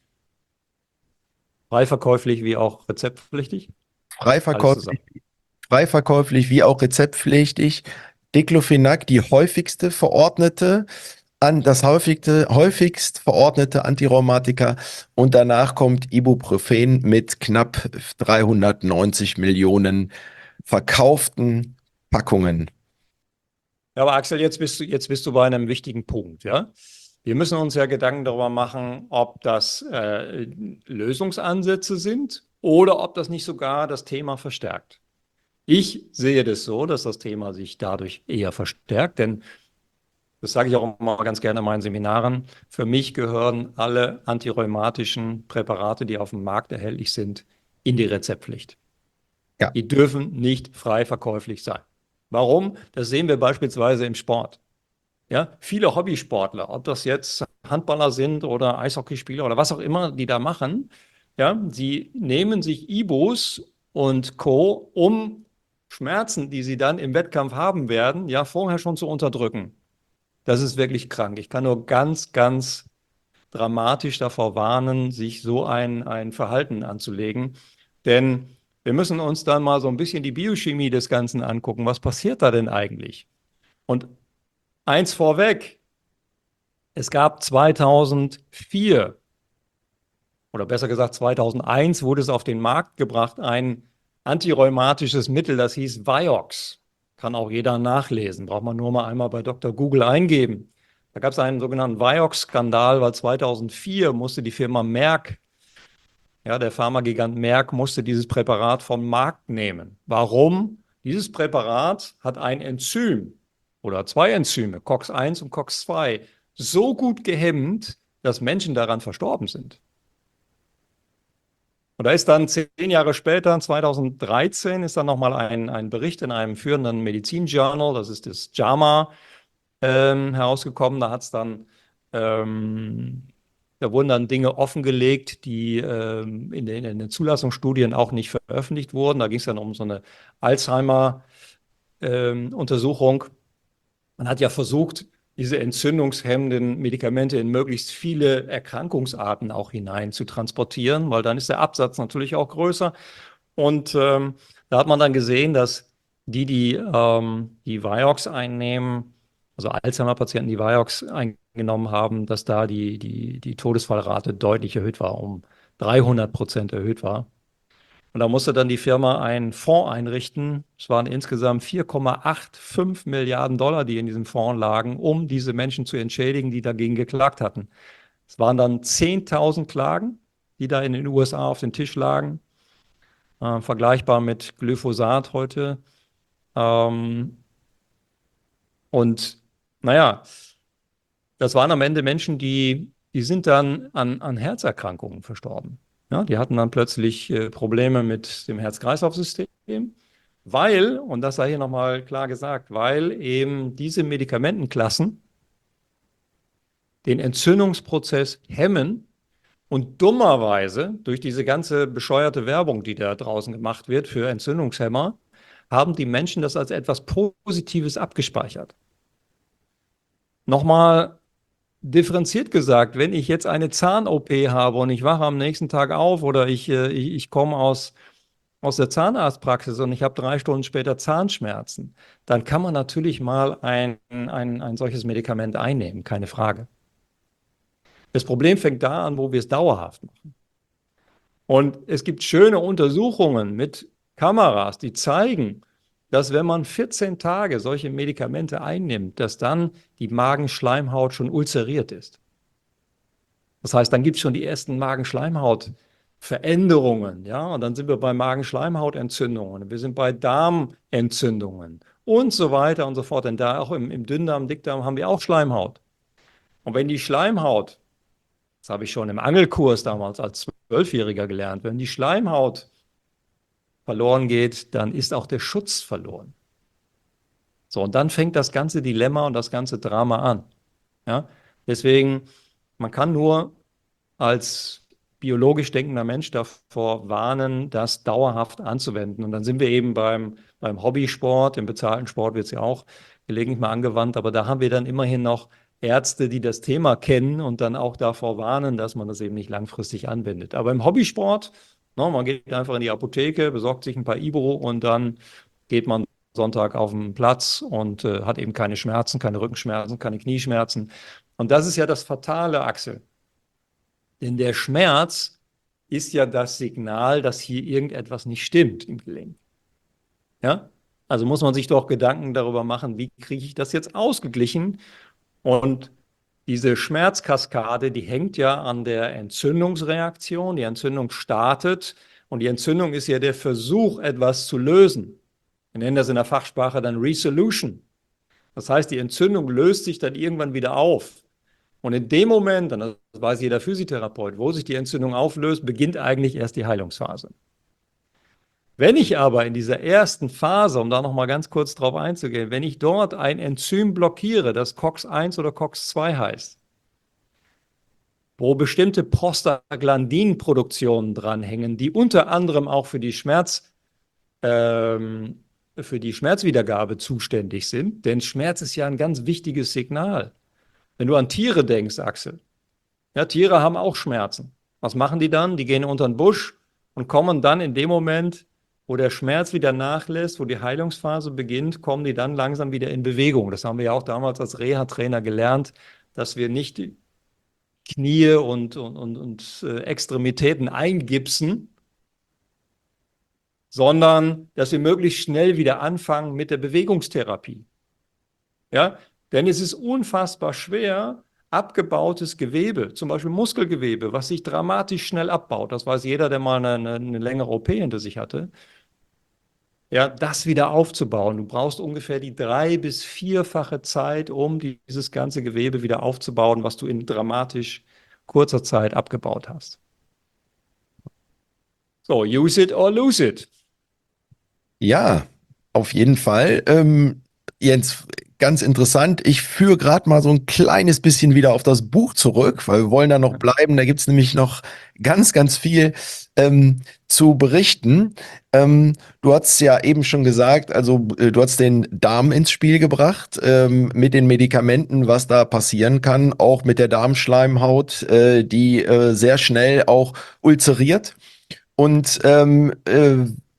Frei verkäuflich wie auch rezeptpflichtig? Frei Alles zusammen. verkäuflich, frei verkäuflich wie auch rezeptpflichtig. Diclofenac, die häufigste verordnete, an das häufigste, häufigst verordnete Antirheumatika, und danach kommt Ibuprofen mit knapp dreihundertneunzig Millionen verkauften Packungen. Ja, aber Axel, jetzt bist du, jetzt bist du bei einem wichtigen Punkt, ja? Wir müssen uns ja Gedanken darüber machen, ob das äh, Lösungsansätze sind oder ob das nicht sogar das Thema verstärkt. Ich sehe das so, dass das Thema sich dadurch eher verstärkt, denn das sage ich auch immer ganz gerne in meinen Seminaren. Für mich gehören alle antirheumatischen Präparate, die auf dem Markt erhältlich sind, in die Rezeptpflicht. Ja. Die dürfen nicht frei verkäuflich sein. Warum? Das sehen wir beispielsweise im Sport. Ja, viele Hobbysportler, ob das jetzt Handballer sind oder Eishockeyspieler oder was auch immer die da machen, ja, sie nehmen sich Ibus und Co., um Schmerzen, die sie dann im Wettkampf haben werden, ja, vorher schon zu unterdrücken. Das ist wirklich krank. Ich kann nur ganz, ganz dramatisch davor warnen, sich so ein, ein Verhalten anzulegen. Denn wir müssen uns dann mal so ein bisschen die Biochemie des Ganzen angucken. Was passiert da denn eigentlich? Und eins vorweg, es gab zweitausendvier oder besser gesagt zweitausendeins wurde es auf den Markt gebracht, ein antirheumatisches Mittel, das hieß Vioxx. Kann auch jeder nachlesen, braucht man nur mal einmal bei Doktor Google eingeben. Da gab es einen sogenannten Vioxx-Skandal, weil zweitausendvier musste die Firma Merck, ja, der Pharmagigant Merck, musste dieses Präparat vom Markt nehmen. Warum? Dieses Präparat hat ein Enzym oder zwei Enzyme, COX eins und COX zwei, so gut gehemmt, dass Menschen daran verstorben sind. Und da ist dann zehn Jahre später, zweitausenddreizehn, ist dann nochmal ein, ein Bericht in einem führenden Medizin-Journal, das ist das JAMA, ähm, herausgekommen. Da hat es dann, ähm, da wurden dann Dinge offengelegt, die ähm, in, den, in den Zulassungsstudien auch nicht veröffentlicht wurden. Da ging es dann um so eine Alzheimer-Untersuchung. Ähm, Man hat ja versucht, diese entzündungshemmenden Medikamente in möglichst viele Erkrankungsarten auch hinein zu transportieren, weil dann ist der Absatz natürlich auch größer. Und ähm, da hat man dann gesehen, dass die, die ähm, die Vioxx einnehmen, also Alzheimer-Patienten, die Vioxx eingenommen haben, dass da die, die, die Todesfallrate deutlich erhöht war, um dreihundert Prozent erhöht war. Und da musste dann die Firma einen Fonds einrichten. Es waren insgesamt vier Komma fünfundachtzig Milliarden Dollar, die in diesem Fonds lagen, um diese Menschen zu entschädigen, die dagegen geklagt hatten. Es waren dann zehntausend Klagen, die da in den U S A auf dem Tisch lagen, äh, vergleichbar mit Glyphosat heute. Ähm, und naja, das waren am Ende Menschen, die, die sind dann an, an Herzerkrankungen verstorben. Ja, die hatten dann plötzlich äh, Probleme mit dem Herz-Kreislauf-System, weil, und das sei hier nochmal klar gesagt, weil eben diese Medikamentenklassen den Entzündungsprozess hemmen und dummerweise durch diese ganze bescheuerte Werbung, die da draußen gemacht wird für Entzündungshemmer, haben die Menschen das als etwas Positives abgespeichert. Nochmal differenziert gesagt, wenn ich jetzt eine Zahn-O P habe und ich wache am nächsten Tag auf oder ich, äh, ich, ich komme aus, aus der Zahnarztpraxis und ich habe drei Stunden später Zahnschmerzen, dann kann man natürlich mal ein, ein, ein solches Medikament einnehmen, keine Frage. Das Problem fängt da an, wo wir es dauerhaft machen. Und es gibt schöne Untersuchungen mit Kameras, die zeigen, dass wenn man vierzehn Tage solche Medikamente einnimmt, dass dann die Magenschleimhaut schon ulzeriert ist. Das heißt, dann gibt es schon die ersten Magenschleimhautveränderungen, ja, und dann sind wir bei Magenschleimhautentzündungen, wir sind bei Darmentzündungen und so weiter und so fort. Denn da auch im, im Dünndarm, Dickdarm haben wir auch Schleimhaut. Und wenn die Schleimhaut, das habe ich schon im Angelkurs damals als Zwölfjähriger gelernt, wenn die Schleimhaut verloren geht, dann ist auch der Schutz verloren. So, und dann fängt das ganze Dilemma und das ganze Drama an. Ja? Deswegen, man kann nur als biologisch denkender Mensch davor warnen, das dauerhaft anzuwenden. Und dann sind wir eben beim, beim Hobbysport, im bezahlten Sport wird es ja auch gelegentlich mal angewandt, aber da haben wir dann immerhin noch Ärzte, die das Thema kennen und dann auch davor warnen, dass man das eben nicht langfristig anwendet. Aber im Hobbysport, no, man geht einfach in die Apotheke, besorgt sich ein paar Ibro und dann geht man Sonntag auf den Platz und äh, hat eben keine Schmerzen, keine Rückenschmerzen, keine Knieschmerzen. Und das ist ja das Fatale, Axel. Denn der Schmerz ist ja das Signal, dass hier irgendetwas nicht stimmt im Gelenk. Ja? Also muss man sich doch Gedanken darüber machen, wie kriege ich das jetzt ausgeglichen? Und diese Schmerzkaskade, die hängt ja an der Entzündungsreaktion. Die Entzündung startet und die Entzündung ist ja der Versuch, etwas zu lösen. Wir nennen das in der Fachsprache dann Resolution. Das heißt, die Entzündung löst sich dann irgendwann wieder auf. Und in dem Moment, und das weiß jeder Physiotherapeut, wo sich die Entzündung auflöst, beginnt eigentlich erst die Heilungsphase. Wenn ich aber in dieser ersten Phase, um da nochmal ganz kurz drauf einzugehen, wenn ich dort ein Enzym blockiere, das C O X eins oder C O X zwei heißt, wo bestimmte Prostaglandinproduktionen dranhängen, die unter anderem auch für die Schmerz, ähm, für die Schmerzwiedergabe zuständig sind, denn Schmerz ist ja ein ganz wichtiges Signal. Wenn du an Tiere denkst, Axel, ja, Tiere haben auch Schmerzen. Was machen die dann? Die gehen unter den Busch und kommen dann in dem Moment, wo der Schmerz wieder nachlässt, wo die Heilungsphase beginnt, kommen die dann langsam wieder in Bewegung. Das haben wir ja auch damals als Reha-Trainer gelernt, dass wir nicht die Knie und, und, und, und äh, Extremitäten eingipsen, sondern dass wir möglichst schnell wieder anfangen mit der Bewegungstherapie. Ja, denn es ist unfassbar schwer, abgebautes Gewebe, zum Beispiel Muskelgewebe, was sich dramatisch schnell abbaut, das weiß jeder, der mal eine, eine längere O P hinter sich hatte, ja, das wieder aufzubauen. Du brauchst ungefähr die drei- bis vierfache Zeit, um dieses ganze Gewebe wieder aufzubauen, was du in dramatisch kurzer Zeit abgebaut hast. So, use it or lose it. Ja, auf jeden Fall. Ähm, Jens, ganz interessant. Ich führe gerade mal so ein kleines bisschen wieder auf das Buch zurück, weil wir wollen da noch bleiben. Da gibt's nämlich noch ganz, ganz viel ähm, zu berichten. Ähm, du hast ja eben schon gesagt, also äh, du hast den Darm ins Spiel gebracht ähm, mit den Medikamenten, was da passieren kann, auch mit der Darmschleimhaut, äh, die äh, sehr schnell auch ulzeriert. Und ähm, äh,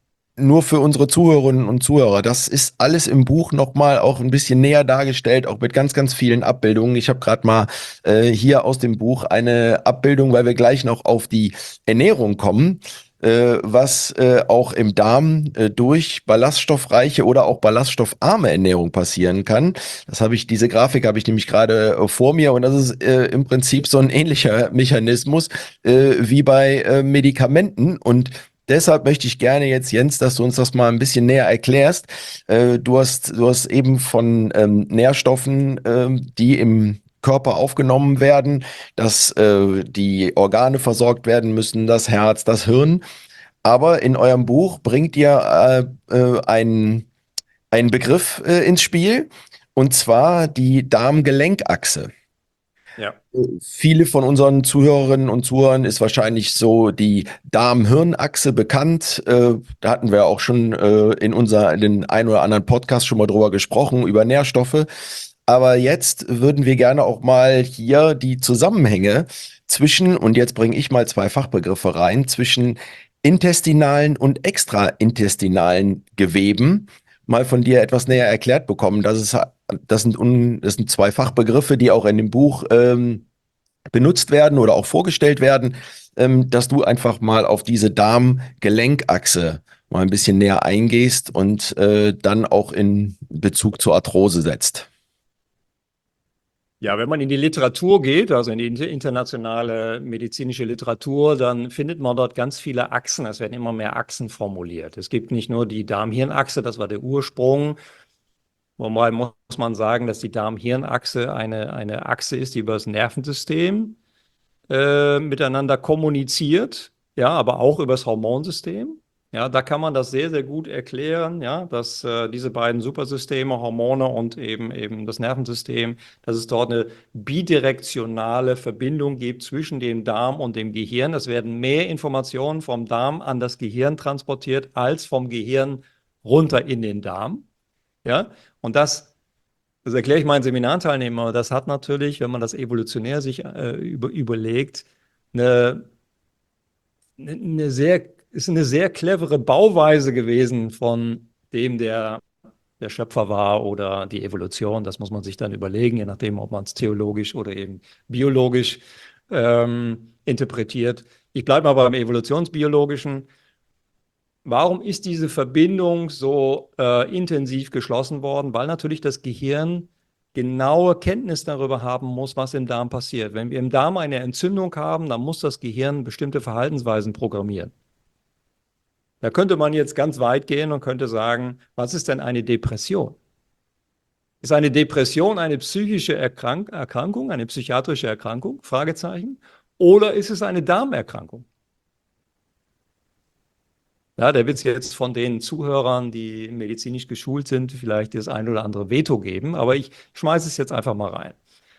nur für unsere Zuhörerinnen und Zuhörer, das ist alles im Buch nochmal auch ein bisschen näher dargestellt, auch mit ganz, ganz vielen Abbildungen. Ich habe gerade mal äh, hier aus dem Buch eine Abbildung, weil wir gleich noch auf die Ernährung kommen, äh, was äh, auch im Darm äh, durch ballaststoffreiche oder auch ballaststoffarme Ernährung passieren kann. Das habe ich, diese Grafik habe ich nämlich gerade äh, vor mir und das ist äh, im Prinzip so ein ähnlicher Mechanismus äh, wie bei äh, Medikamenten und deshalb möchte ich gerne jetzt, Jens, dass du uns das mal ein bisschen näher erklärst. Äh, du hast, du hast eben von ähm, Nährstoffen, ähm, die im Körper aufgenommen werden, dass äh, die Organe versorgt werden müssen, das Herz, das Hirn. Aber in eurem Buch bringt ihr äh, äh, einen, einen Begriff äh, ins Spiel, und zwar die Darm-Gelenkachse. Ja. Viele von unseren Zuhörerinnen und Zuhörern ist wahrscheinlich so die Darm-Hirn-Achse bekannt. Äh, da hatten wir auch schon äh, in unser, in den ein oder anderen Podcast schon mal drüber gesprochen, über Nährstoffe. Aber jetzt würden wir gerne auch mal hier die Zusammenhänge zwischen, und jetzt bringe ich mal zwei Fachbegriffe rein, zwischen intestinalen und extraintestinalen Geweben mal von dir etwas näher erklärt bekommen. Das ist, das sind, un, das sind zwei Fachbegriffe, die auch in dem Buch ähm, benutzt werden oder auch vorgestellt werden, ähm, dass du einfach mal auf diese Darm-Gelenkachse mal ein bisschen näher eingehst und äh, dann auch in Bezug zur Arthrose setzt. Ja, wenn man in die Literatur geht, also in die internationale medizinische Literatur, dann findet man dort ganz viele Achsen. Es werden immer mehr Achsen formuliert. Es gibt nicht nur die Darm-Hirn-Achse, das war der Ursprung. Wobei muss man sagen, dass die Darm-Hirn-Achse eine, eine Achse ist, die über das Nervensystem äh, miteinander kommuniziert, ja, aber auch über das Hormonsystem. Ja, da kann man das sehr, sehr gut erklären, ja, dass äh, diese beiden Supersysteme, Hormone und eben, eben das Nervensystem, dass es dort eine bidirektionale Verbindung gibt zwischen dem Darm und dem Gehirn. Es werden mehr Informationen vom Darm an das Gehirn transportiert als vom Gehirn runter in den Darm. Ja, und das, das erkläre ich meinen Seminarteilnehmern. Das hat natürlich, wenn man das evolutionär sich äh, über, überlegt, eine, eine sehr, ist eine sehr clevere Bauweise gewesen von dem, der der Schöpfer war oder die Evolution. Das muss man sich dann überlegen, je nachdem, ob man es theologisch oder eben biologisch ähm, interpretiert. Ich bleibe mal beim evolutionsbiologischen. Warum ist diese Verbindung so äh, intensiv geschlossen worden? Weil natürlich das Gehirn genaue Kenntnis darüber haben muss, was im Darm passiert. Wenn wir im Darm eine Entzündung haben, dann muss das Gehirn bestimmte Verhaltensweisen programmieren. Da könnte man jetzt ganz weit gehen und könnte sagen, was ist denn eine Depression? Ist eine Depression eine psychische Erkrank Erkrankung, eine psychiatrische Erkrankung? Fragezeichen. Oder ist es eine Darmerkrankung? Ja, der wird jetzt von den Zuhörern, die medizinisch geschult sind, vielleicht das ein oder andere Veto geben, aber ich schmeiße es jetzt einfach mal rein.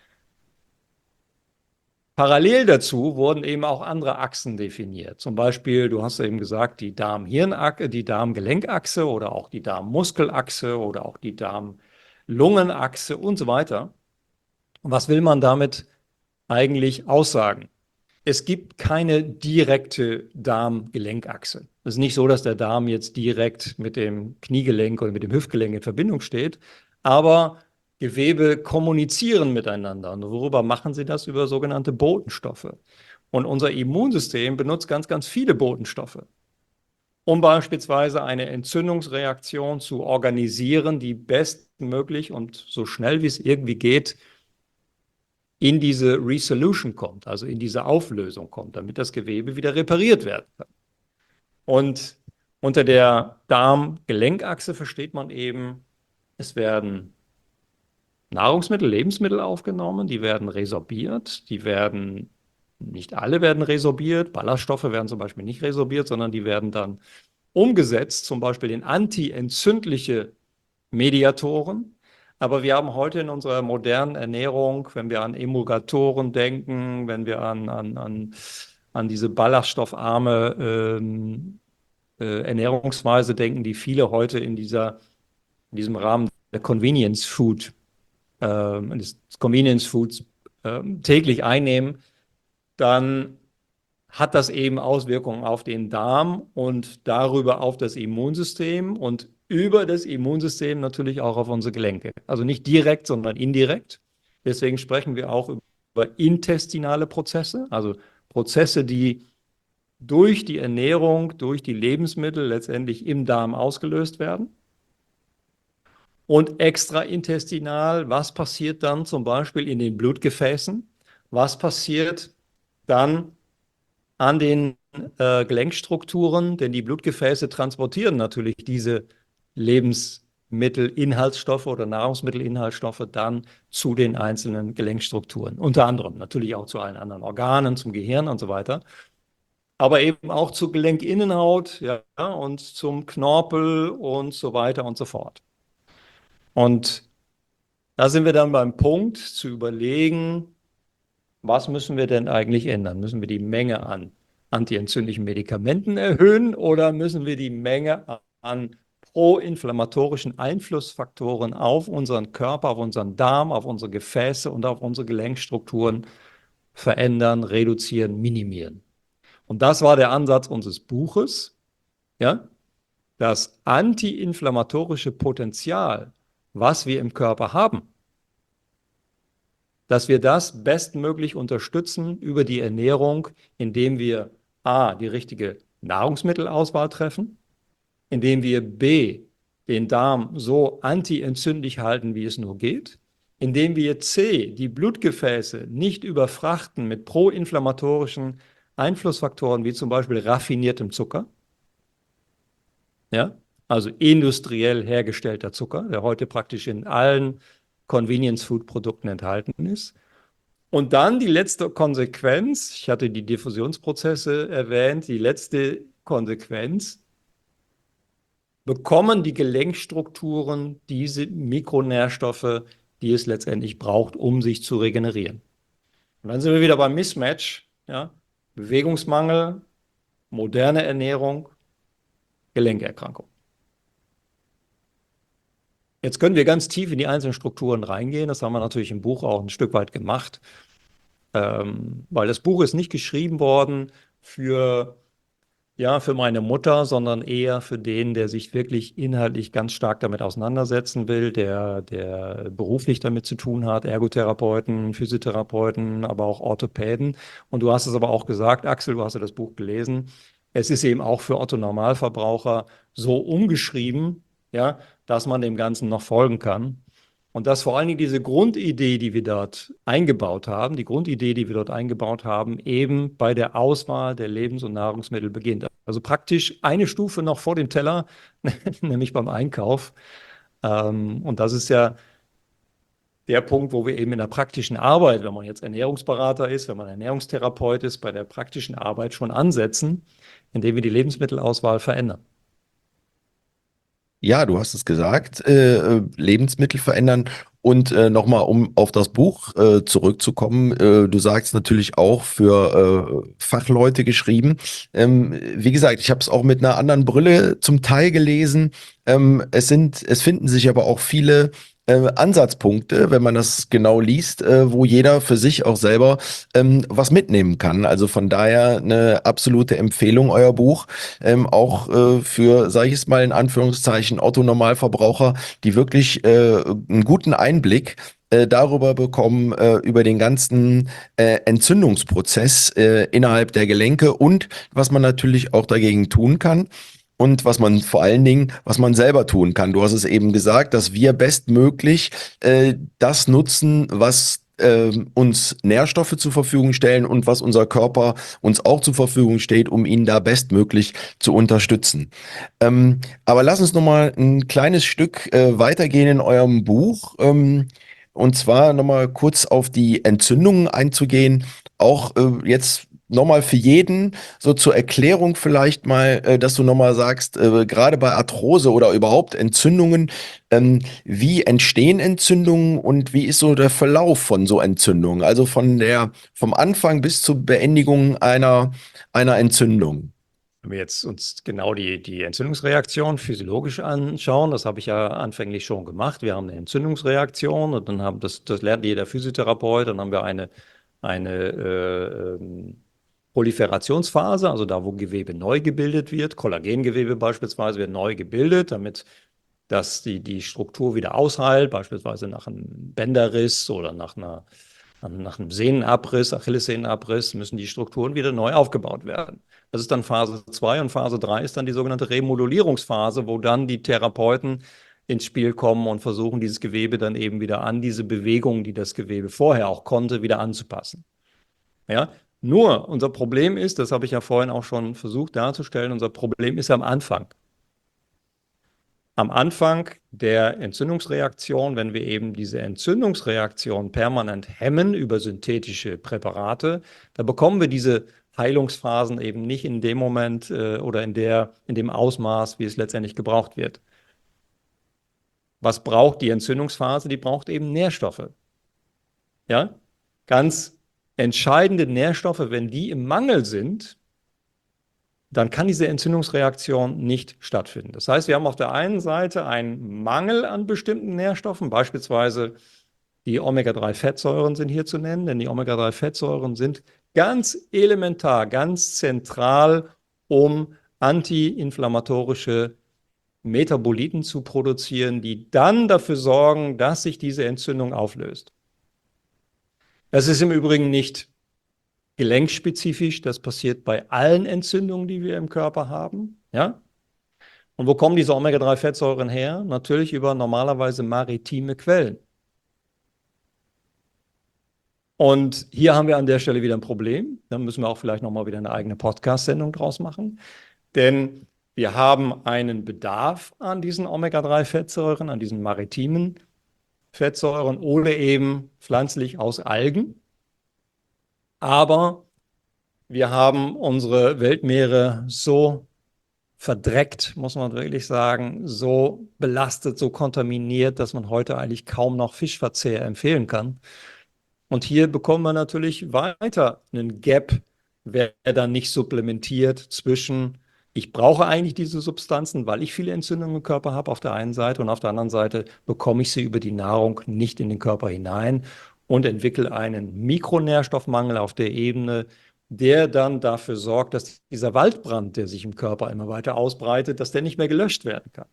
Parallel dazu wurden eben auch andere Achsen definiert. Zum Beispiel, du hast eben gesagt, die Darm-Hirn-Achse, die Darm-Gelenkachse oder auch die Darm-Muskelachse oder auch die Darm-Lungenachse und so weiter. Und was will man damit eigentlich aussagen? Es gibt keine direkte Darm-Gelenkachse. Es ist nicht so, dass der Darm jetzt direkt mit dem Kniegelenk oder mit dem Hüftgelenk in Verbindung steht, aber Gewebe kommunizieren miteinander. Und worüber machen sie das? Über sogenannte Botenstoffe. Und unser Immunsystem benutzt ganz, ganz viele Botenstoffe, um beispielsweise eine Entzündungsreaktion zu organisieren, die bestmöglich und so schnell wie es irgendwie geht in diese Resolution kommt, also in diese Auflösung kommt, damit das Gewebe wieder repariert werden kann. Und unter der Darm-Gelenkachse versteht man eben, es werden Nahrungsmittel, Lebensmittel aufgenommen, die werden resorbiert, die werden, nicht alle werden resorbiert, Ballaststoffe werden zum Beispiel nicht resorbiert, sondern die werden dann umgesetzt, zum Beispiel in antientzündliche Mediatoren. Aber wir haben heute in unserer modernen Ernährung, wenn wir an Emulgatoren denken, wenn wir an, an, an, an diese ballaststoffarme ähm, äh, Ernährungsweise denken, die viele heute in, dieser, in diesem Rahmen der Convenience Food ähm, des Convenience Foods ähm, täglich einnehmen, dann hat das eben Auswirkungen auf den Darm und darüber auf das Immunsystem und über das Immunsystem natürlich auch auf unsere Gelenke. Also nicht direkt, sondern indirekt. Deswegen sprechen wir auch über intestinale Prozesse, also Prozesse, die durch die Ernährung, durch die Lebensmittel letztendlich im Darm ausgelöst werden. Und extraintestinal, was passiert dann zum Beispiel in den Blutgefäßen? Was passiert dann an den äh, Gelenkstrukturen? Denn die Blutgefäße transportieren natürlich diese Lebensmittelinhaltsstoffe oder Nahrungsmittelinhaltsstoffe dann zu den einzelnen Gelenkstrukturen. Unter anderem natürlich auch zu allen anderen Organen, zum Gehirn und so weiter. Aber eben auch zur Gelenkinnenhaut, ja, und zum Knorpel und so weiter und so fort. Und da sind wir dann beim Punkt zu überlegen, was müssen wir denn eigentlich ändern? Müssen wir die Menge an antientzündlichen Medikamenten erhöhen oder müssen wir die Menge an proinflammatorischen Einflussfaktoren auf unseren Körper, auf unseren Darm, auf unsere Gefäße und auf unsere Gelenkstrukturen verändern, reduzieren, minimieren? Und das war der Ansatz unseres Buches, ja, das antiinflammatorische Potenzial, was wir im Körper haben, dass wir das bestmöglich unterstützen über die Ernährung, indem wir a. die richtige Nahrungsmittelauswahl treffen, indem wir b. den Darm so antientzündlich halten, wie es nur geht, indem wir c. die Blutgefäße nicht überfrachten mit proinflammatorischen Einflussfaktoren, wie zum Beispiel raffiniertem Zucker, ja, also industriell hergestellter Zucker, der heute praktisch in allen Convenience-Food-Produkten enthalten ist. Und dann die letzte Konsequenz, ich hatte die Diffusionsprozesse erwähnt, die letzte Konsequenz, bekommen die Gelenkstrukturen diese Mikronährstoffe, die es letztendlich braucht, um sich zu regenerieren. Und dann sind wir wieder beim Mismatch, ja? Bewegungsmangel, moderne Ernährung, Gelenkerkrankung. Jetzt können wir ganz tief in die einzelnen Strukturen reingehen. Das haben wir natürlich im Buch auch ein Stück weit gemacht, ähm, weil das Buch ist nicht geschrieben worden für, ja, für meine Mutter, sondern eher für den, der sich wirklich inhaltlich ganz stark damit auseinandersetzen will, der, der beruflich damit zu tun hat, Ergotherapeuten, Physiotherapeuten, aber auch Orthopäden. Und du hast es aber auch gesagt, Axel, du hast ja das Buch gelesen. Es ist eben auch für Otto-Normalverbraucher so umgeschrieben, ja, dass man dem Ganzen noch folgen kann. Und dass vor allen Dingen diese Grundidee, die wir dort eingebaut haben, die Grundidee, die wir dort eingebaut haben, eben bei der Auswahl der Lebens- und Nahrungsmittel beginnt. Also praktisch eine Stufe noch vor dem Teller, nämlich beim Einkauf. Ähm, und das ist ja der Punkt, wo wir eben in der praktischen Arbeit, wenn man jetzt Ernährungsberater ist, wenn man Ernährungstherapeut ist, bei der praktischen Arbeit schon ansetzen, indem wir die Lebensmittelauswahl verändern. Ja, du hast es gesagt, äh, Lebensmittel verändern. Und äh, nochmal, um auf das Buch äh, zurückzukommen, äh, du sagst natürlich auch für äh, Fachleute geschrieben. Ähm, wie gesagt, ich habe es auch mit einer anderen Brille zum Teil gelesen. Ähm, es sind, es finden sich aber auch viele äh, Ansatzpunkte, wenn man das genau liest, äh, wo jeder für sich auch selber ähm, was mitnehmen kann. Also von daher eine absolute Empfehlung, euer Buch, ähm, auch äh, für, sage ich es mal in Anführungszeichen, Otto-Normalverbraucher, die wirklich äh, einen guten Einblick äh, darüber bekommen, äh, über den ganzen äh, Entzündungsprozess äh, innerhalb der Gelenke und was man natürlich auch dagegen tun kann. Und was man vor allen Dingen, was man selber tun kann. Du hast es eben gesagt, dass wir bestmöglich äh, das nutzen, was äh, uns Nährstoffe zur Verfügung stellen und was unser Körper uns auch zur Verfügung steht, um ihn da bestmöglich zu unterstützen. Ähm, aber lass uns noch mal ein kleines Stück äh, weitergehen in eurem Buch. Ähm, und zwar noch mal kurz auf die Entzündungen einzugehen. Auch äh, jetzt nochmal für jeden, so zur Erklärung vielleicht mal, äh, dass du nochmal sagst, äh, gerade bei Arthrose oder überhaupt Entzündungen, ähm, wie entstehen Entzündungen und wie ist so der Verlauf von so Entzündungen? Also von der, vom Anfang bis zur Beendigung einer, einer Entzündung. Wenn wir jetzt uns genau die, die Entzündungsreaktion physiologisch anschauen, das habe ich ja anfänglich schon gemacht. Wir haben eine Entzündungsreaktion und dann haben das, das lernt jeder Physiotherapeut, dann haben wir eine, eine äh, ähm, Proliferationsphase, also da, wo Gewebe neu gebildet wird. Kollagengewebe beispielsweise wird neu gebildet, damit dass die, die Struktur wieder ausheilt, beispielsweise nach einem Bänderriss oder nach, einer, nach einem Sehnenabriss, Achillessehnenabriss, müssen die Strukturen wieder neu aufgebaut werden. Das ist dann Phase zwei und Phase drei ist dann die sogenannte Remodulierungsphase, wo dann die Therapeuten ins Spiel kommen und versuchen, dieses Gewebe dann eben wieder an diese Bewegungen, die das Gewebe vorher auch konnte, wieder anzupassen. Ja? Nur unser Problem ist, das habe ich ja vorhin auch schon versucht darzustellen, unser Problem ist am Anfang. Am Anfang der Entzündungsreaktion, wenn wir eben diese Entzündungsreaktion permanent hemmen über synthetische Präparate, da bekommen wir diese Heilungsphasen eben nicht in dem Moment äh, oder in der, in dem Ausmaß, wie es letztendlich gebraucht wird. Was braucht die Entzündungsphase? Die braucht eben Nährstoffe. Ja? Ganz entscheidende Nährstoffe, wenn die im Mangel sind, dann kann diese Entzündungsreaktion nicht stattfinden. Das heißt, wir haben auf der einen Seite einen Mangel an bestimmten Nährstoffen, beispielsweise die Omega drei Fettsäuren sind hier zu nennen, denn die Omega drei Fettsäuren sind ganz elementar, ganz zentral, um antiinflammatorische Metaboliten zu produzieren, die dann dafür sorgen, dass sich diese Entzündung auflöst. Das ist im Übrigen nicht gelenkspezifisch, das passiert bei allen Entzündungen, die wir im Körper haben. Ja? Und wo kommen diese Omega drei Fettsäuren her? Natürlich über normalerweise maritime Quellen. Und hier haben wir an der Stelle wieder ein Problem. Da müssen wir auch vielleicht nochmal wieder eine eigene Podcast-Sendung draus machen. Denn wir haben einen Bedarf an diesen Omega drei Fettsäuren, an diesen maritimen Fettsäuren oder eben pflanzlich aus Algen. Aber wir haben unsere Weltmeere so verdreckt, muss man wirklich sagen, so belastet, so kontaminiert, dass man heute eigentlich kaum noch Fischverzehr empfehlen kann. Und hier bekommen wir natürlich weiter einen Gap, wer dann nicht supplementiert zwischen, ich brauche eigentlich diese Substanzen, weil ich viele Entzündungen im Körper habe auf der einen Seite und auf der anderen Seite bekomme ich sie über die Nahrung nicht in den Körper hinein und entwickle einen Mikronährstoffmangel auf der Ebene, der dann dafür sorgt, dass dieser Waldbrand, der sich im Körper immer weiter ausbreitet, dass der nicht mehr gelöscht werden kann.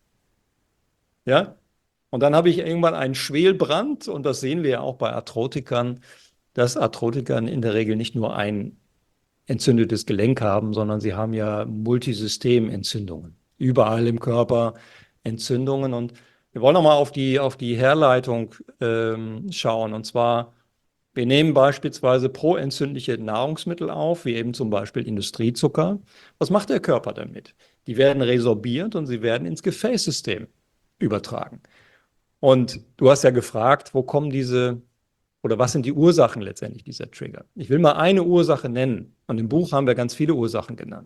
Ja? Und dann habe ich irgendwann einen Schwelbrand und das sehen wir ja auch bei Arthrotikern, dass Arthrotikern in der Regel nicht nur ein entzündetes Gelenk haben, sondern sie haben ja Multisystementzündungen. Überall im Körper Entzündungen. Und wir wollen nochmal auf die, auf die Herleitung ähm, schauen. Und zwar, wir nehmen beispielsweise proentzündliche Nahrungsmittel auf, wie eben zum Beispiel Industriezucker. Was macht der Körper damit? Die werden resorbiert und sie werden ins Gefäßsystem übertragen. Und du hast ja gefragt, wo kommen diese, oder was sind die Ursachen letztendlich dieser Trigger? Ich will mal eine Ursache nennen. Und im Buch haben wir ganz viele Ursachen genannt.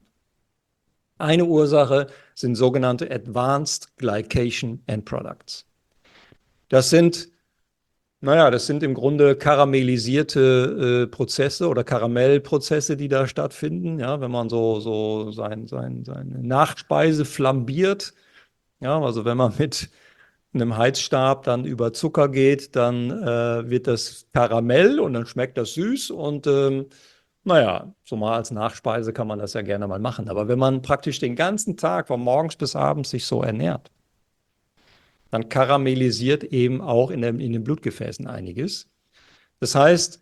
Eine Ursache sind sogenannte Advanced Glycation End Products. Das sind, naja, das sind im Grunde karamellisierte äh, Prozesse oder Karamellprozesse, die da stattfinden. Ja, wenn man so, so sein, sein, seine Nachspeise flambiert, ja, also wenn man mit einem Heizstab dann über Zucker geht, dann äh, wird das Karamell und dann schmeckt das süß und ähm, naja, so mal als Nachspeise kann man das ja gerne mal machen. Aber wenn man praktisch den ganzen Tag von morgens bis abends sich so ernährt, dann karamellisiert eben auch in, dem, in den Blutgefäßen einiges. Das heißt,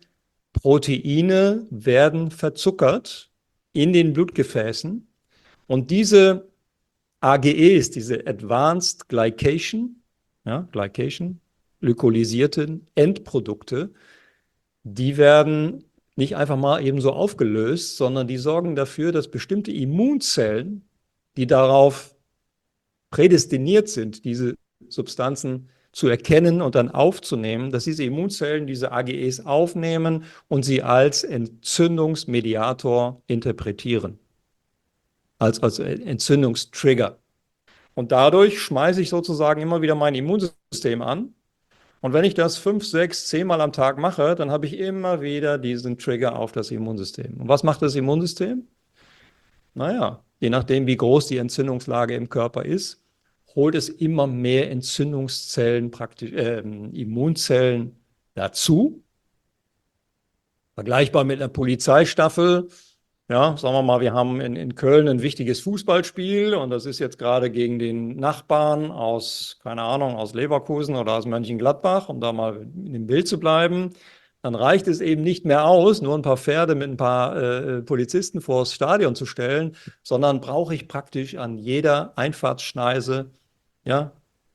Proteine werden verzuckert in den Blutgefäßen und diese A G Es, diese Advanced Glycation, ja, Glycation, glykolysierte Endprodukte, die werden nicht einfach mal eben so aufgelöst, sondern die sorgen dafür, dass bestimmte Immunzellen, die darauf prädestiniert sind, diese Substanzen zu erkennen und dann aufzunehmen, dass diese Immunzellen diese A G Es aufnehmen und sie als Entzündungsmediator interpretieren, als, als Entzündungstrigger. Und dadurch schmeiße ich sozusagen immer wieder mein Immunsystem an. Und wenn ich das fünf, sechs, zehn Mal am Tag mache, dann habe ich immer wieder diesen Trigger auf das Immunsystem. Und was macht das Immunsystem? Naja, je nachdem, wie groß die Entzündungslage im Körper ist, holt es immer mehr Entzündungszellen, praktisch äh, Immunzellen dazu. Vergleichbar mit einer Polizeistaffel. Ja, sagen wir mal, wir haben in, in Köln ein wichtiges Fußballspiel und das ist jetzt gerade gegen den Nachbarn aus, keine Ahnung, aus Leverkusen oder aus Mönchengladbach, um da mal in dem Bild zu bleiben. Dann reicht es eben nicht mehr aus, nur ein paar Pferde mit ein paar äh, Polizisten vor das Stadion zu stellen, sondern brauche ich praktisch an jeder Einfahrtsschneise, ja,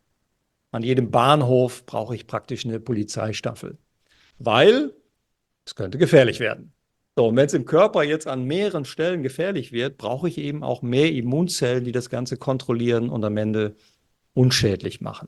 an jedem Bahnhof brauche ich praktisch eine Polizeistaffel, weil es könnte gefährlich werden. So, und wenn es im Körper jetzt an mehreren Stellen gefährlich wird, brauche ich eben auch mehr Immunzellen, die das Ganze kontrollieren und am Ende unschädlich machen.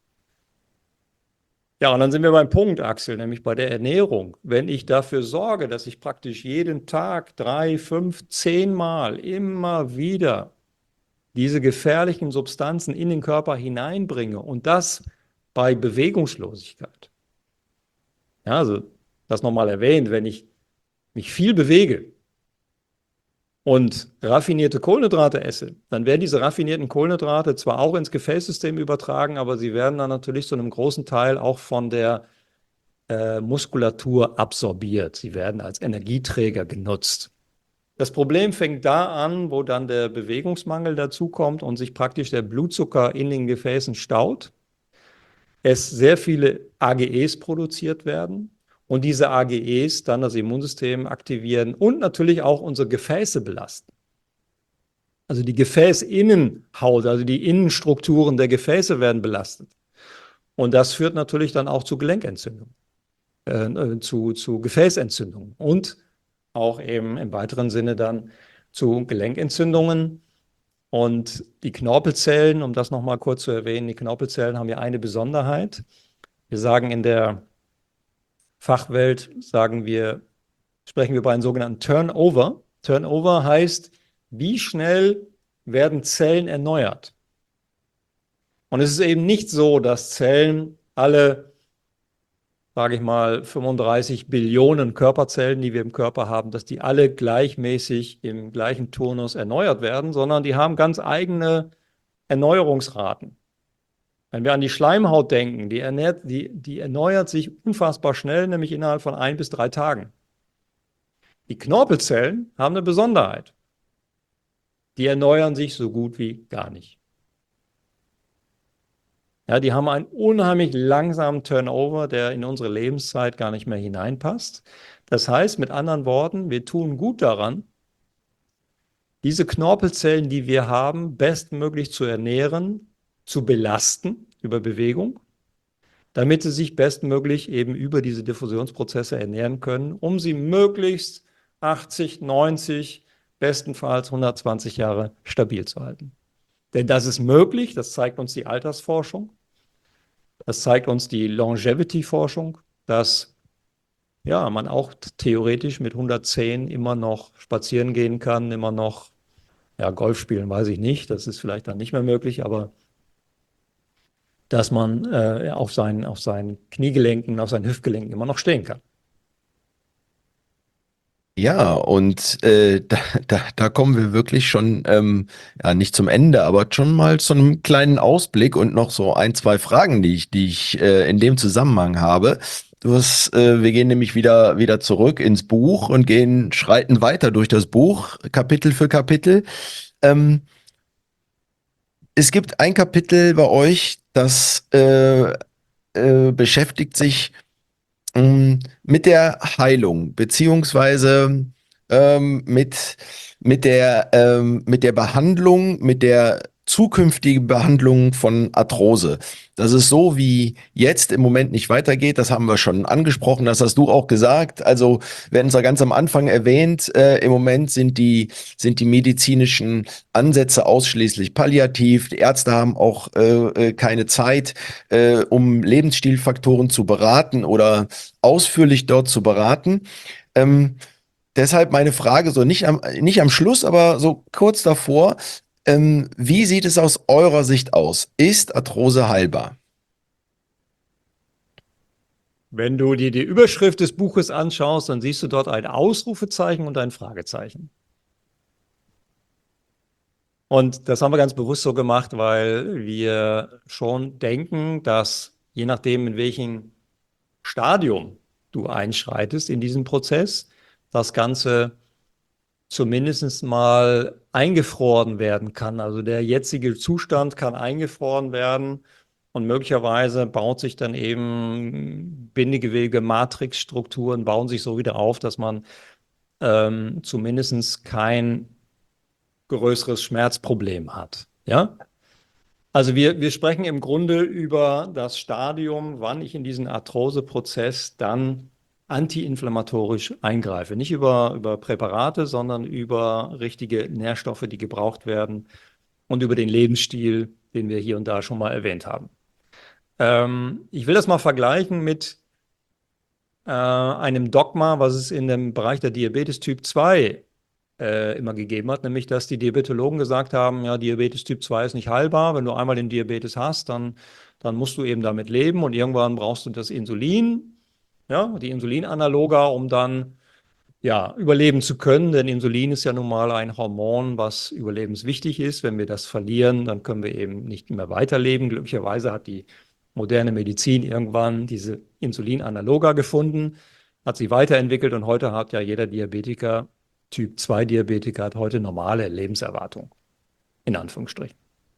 Ja, und dann sind wir beim Punkt, Axel, nämlich bei der Ernährung. Wenn ich dafür sorge, dass ich praktisch jeden Tag drei, fünf, zehn Mal immer wieder diese gefährlichen Substanzen in den Körper hineinbringe und das bei Bewegungslosigkeit. Ja, also das nochmal erwähnt, wenn ich mich viel bewege und raffinierte Kohlenhydrate esse, dann werden diese raffinierten Kohlenhydrate zwar auch ins Gefäßsystem übertragen, aber sie werden dann natürlich zu einem großen Teil auch von der äh, Muskulatur absorbiert. Sie werden als Energieträger genutzt. Das Problem fängt da an, wo dann der Bewegungsmangel dazukommt und sich praktisch der Blutzucker in den Gefäßen staut, es sehr viele A G Es produziert werden und diese A G Es dann das Immunsystem aktivieren und natürlich auch unsere Gefäße belasten. Also die Gefäßinnenhaut, also die Innenstrukturen der Gefäße werden belastet. Und das führt natürlich dann auch zu Gelenkentzündungen, äh, zu, zu Gefäßentzündungen und auch eben im weiteren Sinne dann zu Gelenkentzündungen. Und die Knorpelzellen, um das nochmal kurz zu erwähnen, die Knorpelzellen haben ja eine Besonderheit. Wir sagen in der Fachwelt, sagen wir, sprechen wir über einen sogenannten Turnover. Turnover heißt, wie schnell werden Zellen erneuert. Und es ist eben nicht so, dass Zellen alle, sage ich mal, fünfunddreißig Billionen Körperzellen, die wir im Körper haben, dass die alle gleichmäßig im gleichen Turnus erneuert werden, sondern die haben ganz eigene Erneuerungsraten. Wenn wir an die Schleimhaut denken, die, ernährt, die, die erneuert sich unfassbar schnell, nämlich innerhalb von ein bis drei Tagen. Die Knorpelzellen haben eine Besonderheit. Die erneuern sich so gut wie gar nicht. Ja, die haben einen unheimlich langsamen Turnover, der in unsere Lebenszeit gar nicht mehr hineinpasst. Das heißt, mit anderen Worten, wir tun gut daran, diese Knorpelzellen, die wir haben, bestmöglich zu ernähren, zu belasten über Bewegung, damit sie sich bestmöglich eben über diese Diffusionsprozesse ernähren können, um sie möglichst achtzig, neunzig, bestenfalls hundertzwanzig Jahre stabil zu halten. Denn das ist möglich, das zeigt uns die Altersforschung, das zeigt uns die Longevity-Forschung, dass ja, man auch theoretisch mit hundertzehn immer noch spazieren gehen kann, immer noch, ja, Golf spielen weiß ich nicht, das ist vielleicht dann nicht mehr möglich, aber dass man äh, auf, seinen, auf seinen Kniegelenken, auf seinen Hüftgelenken immer noch stehen kann. Ja, und äh, da, da, da kommen wir wirklich schon, ähm, ja, nicht zum Ende, aber schon mal zu einem kleinen Ausblick und noch so ein, zwei Fragen, die ich, die ich äh, in dem Zusammenhang habe. Du hast, äh, wir gehen nämlich wieder, wieder zurück ins Buch und gehen, schreiten weiter durch das Buch, Kapitel für Kapitel. Ähm, es gibt ein Kapitel bei euch, das äh, äh, beschäftigt sich ähm, mit der Heilung, beziehungsweise ähm, mit, mit der, ähm, mit der Behandlung, mit der zukünftigen Behandlung von Arthrose. Dass es so wie jetzt im Moment nicht weitergeht, das haben wir schon angesprochen, das hast du auch gesagt. Also wir hatten es ja ganz am Anfang erwähnt, äh, im Moment sind die, sind die medizinischen Ansätze ausschließlich palliativ. Die Ärzte haben auch äh, keine Zeit, äh, um Lebensstilfaktoren zu beraten oder ausführlich dort zu beraten. Ähm, deshalb meine Frage, so nicht am, nicht am Schluss, aber so kurz davor, ähm, wie sieht es aus eurer Sicht aus? Ist Arthrose heilbar? Wenn du dir die Überschrift des Buches anschaust, dann siehst du dort ein Ausrufezeichen und ein Fragezeichen. Und das haben wir ganz bewusst so gemacht, weil wir schon denken, dass je nachdem, in welchem Stadium du einschreitest in diesen Prozess, das Ganze zumindest mal eingefroren werden kann. Also der jetzige Zustand kann eingefroren werden und möglicherweise baut sich dann eben Bindegewebe, Matrixstrukturen bauen sich so wieder auf, dass man ähm, zumindest kein größeres Schmerzproblem hat. Ja? Also wir, wir sprechen im Grunde über das Stadium, wann ich in diesen Arthroseprozess dann antiinflammatorisch eingreife. Nicht über, über Präparate, sondern über richtige Nährstoffe, die gebraucht werden und über den Lebensstil, den wir hier und da schon mal erwähnt haben. Ähm, ich will das mal vergleichen mit äh, einem Dogma, was es in dem Bereich der Diabetes Typ zwei äh, immer gegeben hat, nämlich dass die Diabetologen gesagt haben, ja, Diabetes Typ zwei ist nicht heilbar, wenn du einmal den Diabetes hast, dann, dann musst du eben damit leben und irgendwann brauchst du das Insulin, ja, die Insulinanaloga, um dann ja, überleben zu können, denn Insulin ist ja nun mal ein Hormon, was überlebenswichtig ist. Wenn wir das verlieren, dann können wir eben nicht mehr weiterleben. Glücklicherweise hat die moderne Medizin irgendwann diese Insulinanaloga gefunden, hat sie weiterentwickelt und heute hat ja jeder Diabetiker, Typ zwei Diabetiker, hat heute normale Lebenserwartung, in Anführungsstrichen.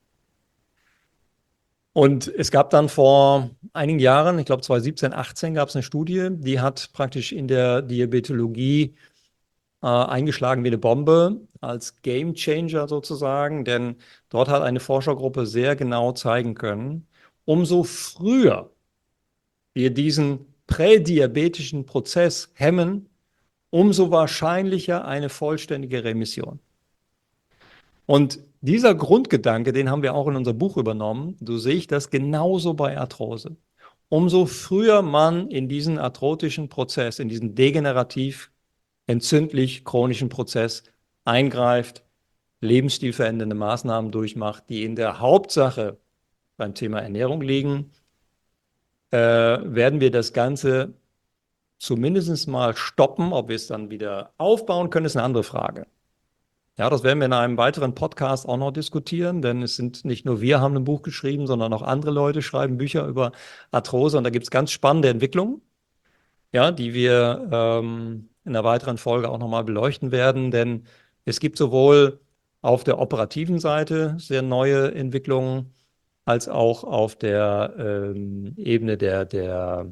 Und es gab dann vor einigen Jahren, ich glaube zweitausendsiebzehn, achtzehn, gab es eine Studie, die hat praktisch in der Diabetologie äh, eingeschlagen wie eine Bombe, als Game Changer sozusagen, denn dort hat eine Forschergruppe sehr genau zeigen können, umso früher wir diesen prädiabetischen Prozess hemmen, umso wahrscheinlicher eine vollständige Remission. Und dieser Grundgedanke, den haben wir auch in unser Buch übernommen, so sehe ich das genauso bei Arthrose. Umso früher man in diesen arthrotischen Prozess, in diesen degenerativ entzündlich chronischen Prozess eingreift, lebensstilverändernde Maßnahmen durchmacht, die in der Hauptsache beim Thema Ernährung liegen, äh, werden wir das Ganze zumindest mal stoppen. Ob wir es dann wieder aufbauen können, ist eine andere Frage. Ja, das werden wir in einem weiteren Podcast auch noch diskutieren, denn es sind nicht nur wir haben ein Buch geschrieben, sondern auch andere Leute schreiben Bücher über Arthrose und da gibt es ganz spannende Entwicklungen, ja, die wir ähm, in einer weiteren Folge auch nochmal beleuchten werden, denn es gibt sowohl auf der operativen Seite sehr neue Entwicklungen, als auch auf der ähm, Ebene der, der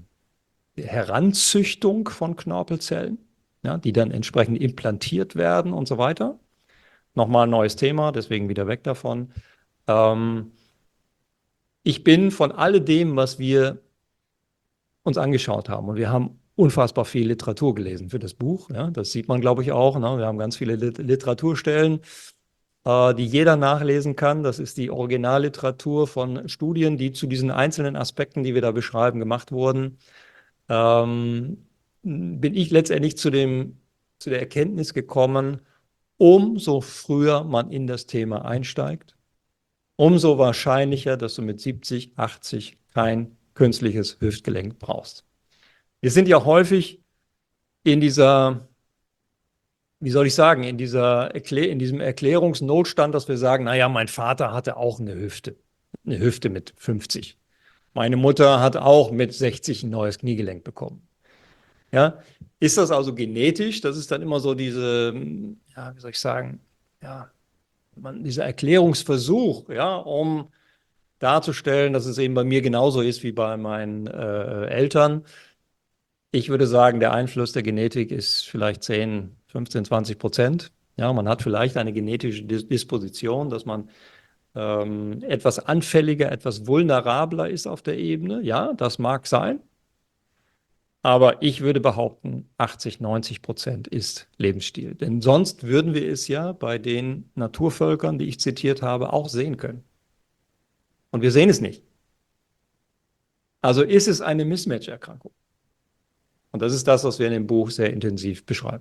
Heranzüchtung von Knorpelzellen, ja, die dann entsprechend implantiert werden und so weiter. Nochmal ein neues Thema, deswegen wieder weg davon. Ähm, ich bin von alledem, was wir uns angeschaut haben, und wir haben unfassbar viel Literatur gelesen für das Buch, ja, das sieht man, glaube ich, auch. Ne? Wir haben ganz viele Lit Literaturstellen, äh, die jeder nachlesen kann. Das ist die Originalliteratur von Studien, die zu diesen einzelnen Aspekten, die wir da beschreiben, gemacht wurden. Ähm, bin ich letztendlich zu dem, zu der Erkenntnis gekommen, umso früher man in das Thema einsteigt, umso wahrscheinlicher, dass du mit siebzig, achtzig kein künstliches Hüftgelenk brauchst. Wir sind ja häufig in dieser, wie soll ich sagen, in dieser Erklär in diesem Erklärungsnotstand, dass wir sagen, naja, mein Vater hatte auch eine Hüfte, eine Hüfte mit fünfzig. Meine Mutter hat auch mit sechzig ein neues Kniegelenk bekommen. Ja, ist das also genetisch? Das ist dann immer so diese, ja, wie soll ich sagen, ja, man, dieser Erklärungsversuch, ja, um darzustellen, dass es eben bei mir genauso ist wie bei meinen äh, Eltern. Ich würde sagen, der Einfluss der Genetik ist vielleicht zehn, fünfzehn, zwanzig Prozent. Ja, man hat vielleicht eine genetische Dis Disposition, dass man ähm, etwas anfälliger, etwas vulnerabler ist auf der Ebene. Ja, das mag sein. Aber ich würde behaupten, achtzig, neunzig Prozent ist Lebensstil. Denn sonst würden wir es ja bei den Naturvölkern, die ich zitiert habe, auch sehen können. Und wir sehen es nicht. Also ist es eine Mismatch-Erkrankung. Und das ist das, was wir in dem Buch sehr intensiv beschreiben.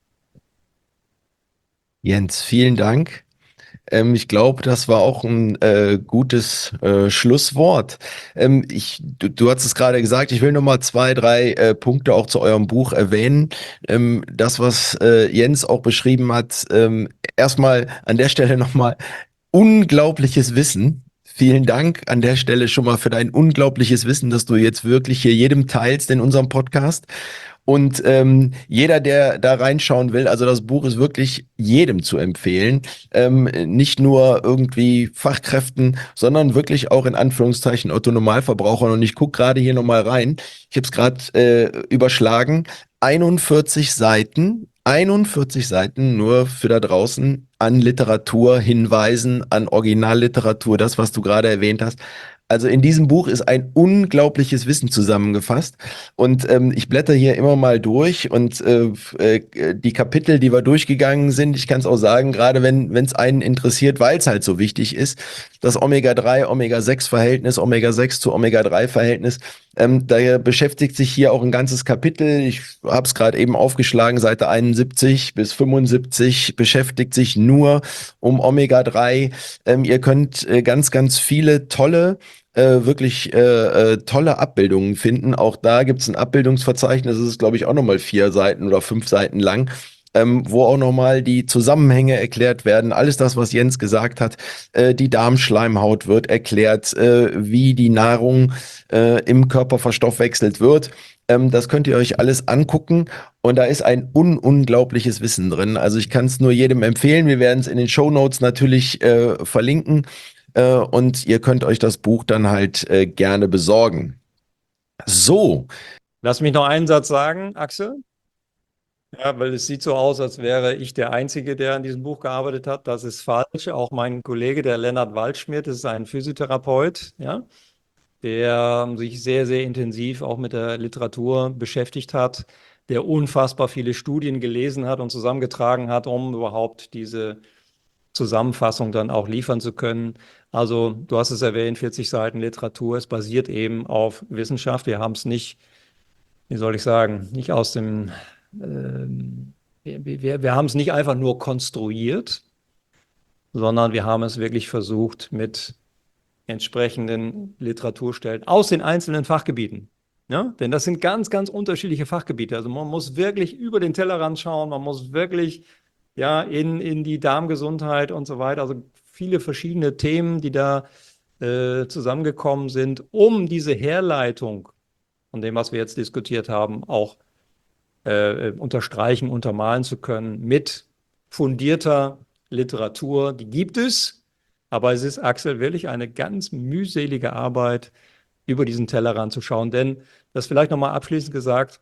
Jens, vielen Dank. Ähm, ich glaube, das war auch ein äh, gutes äh, Schlusswort. Ähm, ich, du, du hast es gerade gesagt, ich will noch mal zwei, drei äh, Punkte auch zu eurem Buch erwähnen. Ähm, das, was äh, Jens auch beschrieben hat, ähm, erstmal an der Stelle noch mal unglaubliches Wissen. Vielen Dank an der Stelle schon mal für dein unglaubliches Wissen, das du jetzt wirklich hier jedem teilst in unserem Podcast. Und ähm, jeder, der da reinschauen will, also das Buch ist wirklich jedem zu empfehlen. Ähm, nicht nur irgendwie Fachkräften, sondern wirklich auch in Anführungszeichen Otto-Normalverbrauchern. Und ich gucke gerade hier nochmal rein. Ich habe es gerade äh, überschlagen. einundvierzig Seiten, einundvierzig Seiten nur für da draußen an Literatur, Hinweisen, an Originalliteratur, das, was du gerade erwähnt hast. Also in diesem Buch ist ein unglaubliches Wissen zusammengefasst und ähm, ich blätter hier immer mal durch und äh, äh, die Kapitel, die wir durchgegangen sind, ich kann es auch sagen, gerade wenn wenn es einen interessiert, weil es halt so wichtig ist, das Omega drei Omega sechs Verhältnis, Omega sechs zu Omega drei Verhältnis, ähm, da beschäftigt sich hier auch ein ganzes Kapitel, ich habe es gerade eben aufgeschlagen, Seite einundsiebzig bis fünfundsiebzig, beschäftigt sich nur um Omega drei. Ähm, ihr könnt äh, ganz, ganz viele tolle Äh, wirklich äh, äh, tolle Abbildungen finden. Auch da gibt es ein Abbildungsverzeichnis, das ist, glaube ich, auch nochmal vier Seiten oder fünf Seiten lang, ähm, wo auch nochmal die Zusammenhänge erklärt werden. Alles das, was Jens gesagt hat, äh, die Darmschleimhaut wird erklärt, äh, wie die Nahrung äh, im Körper verstoffwechselt wird. Ähm, das könnt ihr euch alles angucken und da ist ein un unglaubliches Wissen drin. Also ich kann es nur jedem empfehlen. Wir werden es in den Shownotes natürlich äh, verlinken. Äh, und ihr könnt euch das Buch dann halt äh, gerne besorgen. So. Lass mich noch einen Satz sagen, Axel. Ja, weil es sieht so aus, als wäre ich der Einzige, der an diesem Buch gearbeitet hat. Das ist falsch. Auch mein Kollege, der Lennart Waldschmidt, ist ein Physiotherapeut, ja, der sich sehr, sehr intensiv auch mit der Literatur beschäftigt hat, der unfassbar viele Studien gelesen hat und zusammengetragen hat, um überhaupt diese Zusammenfassung dann auch liefern zu können. Also du hast es erwähnt, vierzig Seiten Literatur. Es basiert eben auf Wissenschaft. Wir haben es nicht, wie soll ich sagen, nicht aus dem, ähm, wir, wir, wir haben es nicht einfach nur konstruiert, sondern wir haben es wirklich versucht mit entsprechenden Literaturstellen aus den einzelnen Fachgebieten. Ja? Denn das sind ganz, ganz unterschiedliche Fachgebiete. Also man muss wirklich über den Tellerrand schauen, man muss wirklich ja, in, in die Darmgesundheit und so weiter. Also viele verschiedene Themen, die da äh, zusammengekommen sind, um diese Herleitung von dem, was wir jetzt diskutiert haben, auch äh, unterstreichen, untermalen zu können mit fundierter Literatur. Die gibt es, aber es ist, Axel, wirklich eine ganz mühselige Arbeit, über diesen Tellerrand zu schauen. Denn, das vielleicht nochmal abschließend gesagt,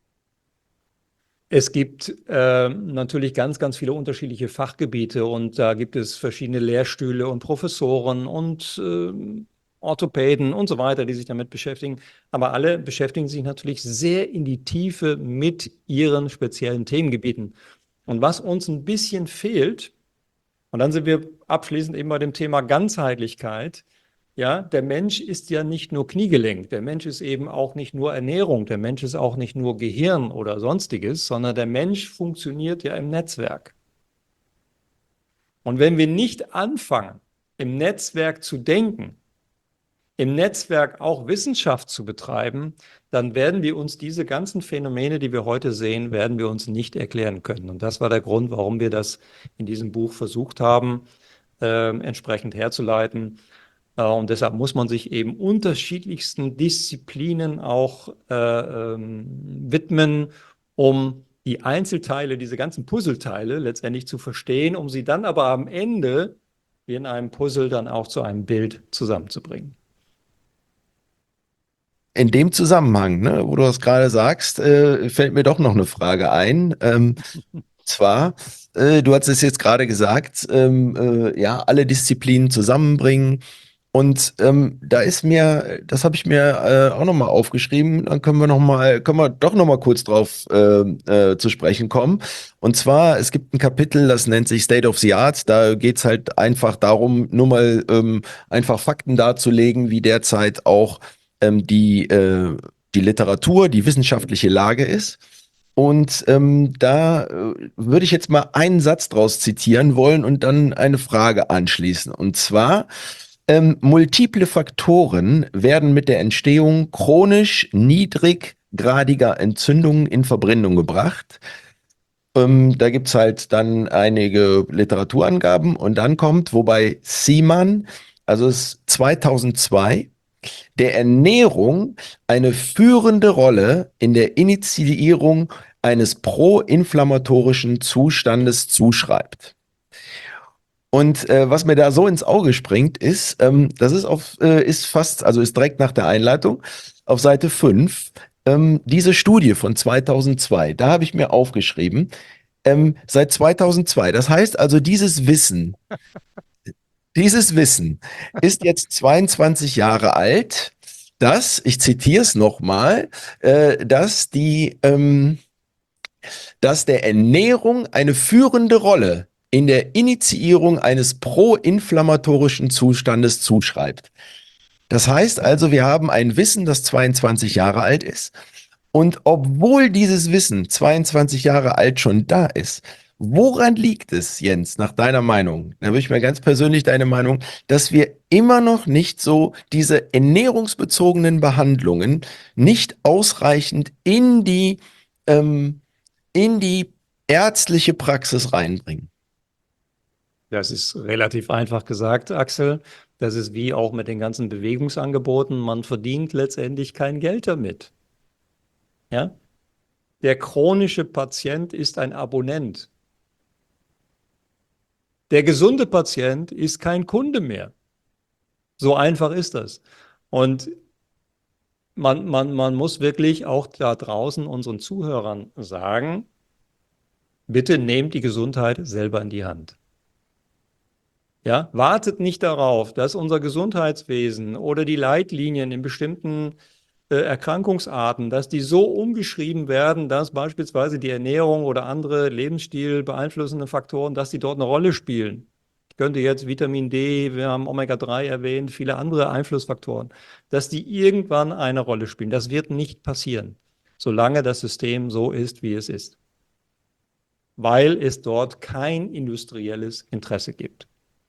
es gibt äh, natürlich ganz, ganz viele unterschiedliche Fachgebiete und da gibt es verschiedene Lehrstühle und Professoren und äh, Orthopäden und so weiter, die sich damit beschäftigen. Aber alle beschäftigen sich natürlich sehr in die Tiefe mit ihren speziellen Themengebieten. Und was uns ein bisschen fehlt, und dann sind wir abschließend eben bei dem Thema Ganzheitlichkeit. Ja, der Mensch ist ja nicht nur Kniegelenk, der Mensch ist eben auch nicht nur Ernährung, der Mensch ist auch nicht nur Gehirn oder sonstiges, sondern der Mensch funktioniert ja im Netzwerk. Und wenn wir nicht anfangen, im Netzwerk zu denken, im Netzwerk auch Wissenschaft zu betreiben, dann werden wir uns diese ganzen Phänomene, die wir heute sehen, werden wir uns nicht erklären können. Und das war der Grund, warum wir das in diesem Buch versucht haben, äh, entsprechend herzuleiten. Äh, und deshalb muss man sich eben unterschiedlichsten Disziplinen auch äh, ähm, widmen, um die Einzelteile, diese ganzen Puzzleteile letztendlich zu verstehen, um sie dann aber am Ende wie in einem Puzzle dann auch zu einem Bild zusammenzubringen. In dem Zusammenhang, ne, wo du das gerade sagst, äh, fällt mir doch noch eine Frage ein. Ähm, zwar, äh, du hast es jetzt gerade gesagt, ähm, äh, ja, alle Disziplinen zusammenbringen. Und ähm, da ist mir, das habe ich mir äh, auch nochmal aufgeschrieben, dann können wir noch mal, können wir doch nochmal kurz drauf äh, äh, zu sprechen kommen. Und zwar, es gibt ein Kapitel, das nennt sich State of the Art. Da geht's halt einfach darum, nur mal ähm, einfach Fakten darzulegen, wie derzeit auch ähm, die, äh, die Literatur, die wissenschaftliche Lage ist. Und ähm, da äh, würde ich jetzt mal einen Satz draus zitieren wollen und dann eine Frage anschließen. Und zwar, ähm, multiple Faktoren werden mit der Entstehung chronisch niedriggradiger Entzündungen in Verbindung gebracht. Ähm, da gibt's halt dann einige Literaturangaben und dann kommt, wobei Seaman, also es ist zweitausendzwei, der Ernährung eine führende Rolle in der Initiierung eines proinflammatorischen Zustandes zuschreibt. Und äh, was mir da so ins Auge springt, ist, ähm, das ist auf, äh, ist fast, also ist direkt nach der Einleitung auf Seite fünf, ähm, diese Studie von zweitausendzwei, da habe ich mir aufgeschrieben, ähm, seit zweitausendzwei, das heißt also dieses Wissen, dieses Wissen ist jetzt zweiundzwanzig Jahre alt, dass, ich zitiere es nochmal, äh, dass die, ähm, dass der Ernährung eine führende Rolle in der Initiierung eines proinflammatorischen Zustandes zuschreibt. Das heißt also, wir haben ein Wissen, das zweiundzwanzig Jahre alt ist. Und obwohl dieses Wissen zweiundzwanzig Jahre alt schon da ist, woran liegt es, Jens, nach deiner Meinung, da würde ich mir ganz persönlich deine Meinung, dass wir immer noch nicht so diese ernährungsbezogenen Behandlungen nicht ausreichend in die, ähm, in die ärztliche Praxis reinbringen? Das ist relativ einfach gesagt, Axel. Das ist wie auch mit den ganzen Bewegungsangeboten. Man verdient letztendlich kein Geld damit. Ja? Der chronische Patient ist ein Abonnent. Der gesunde Patient ist kein Kunde mehr. So einfach ist das. Und man, man, man muss wirklich auch da draußen unseren Zuhörern sagen, bitte nehmt die Gesundheit selber in die Hand. Ja, wartet nicht darauf, dass unser Gesundheitswesen oder die Leitlinien in bestimmten äh, Erkrankungsarten, dass die so umgeschrieben werden, dass beispielsweise die Ernährung oder andere Lebensstil beeinflussende Faktoren, dass die dort eine Rolle spielen. Ich könnte jetzt Vitamin D, wir haben Omega drei erwähnt, viele andere Einflussfaktoren, dass die irgendwann eine Rolle spielen. Das wird nicht passieren, solange das System so ist, wie es ist, weil es dort kein industrielles Interesse gibt.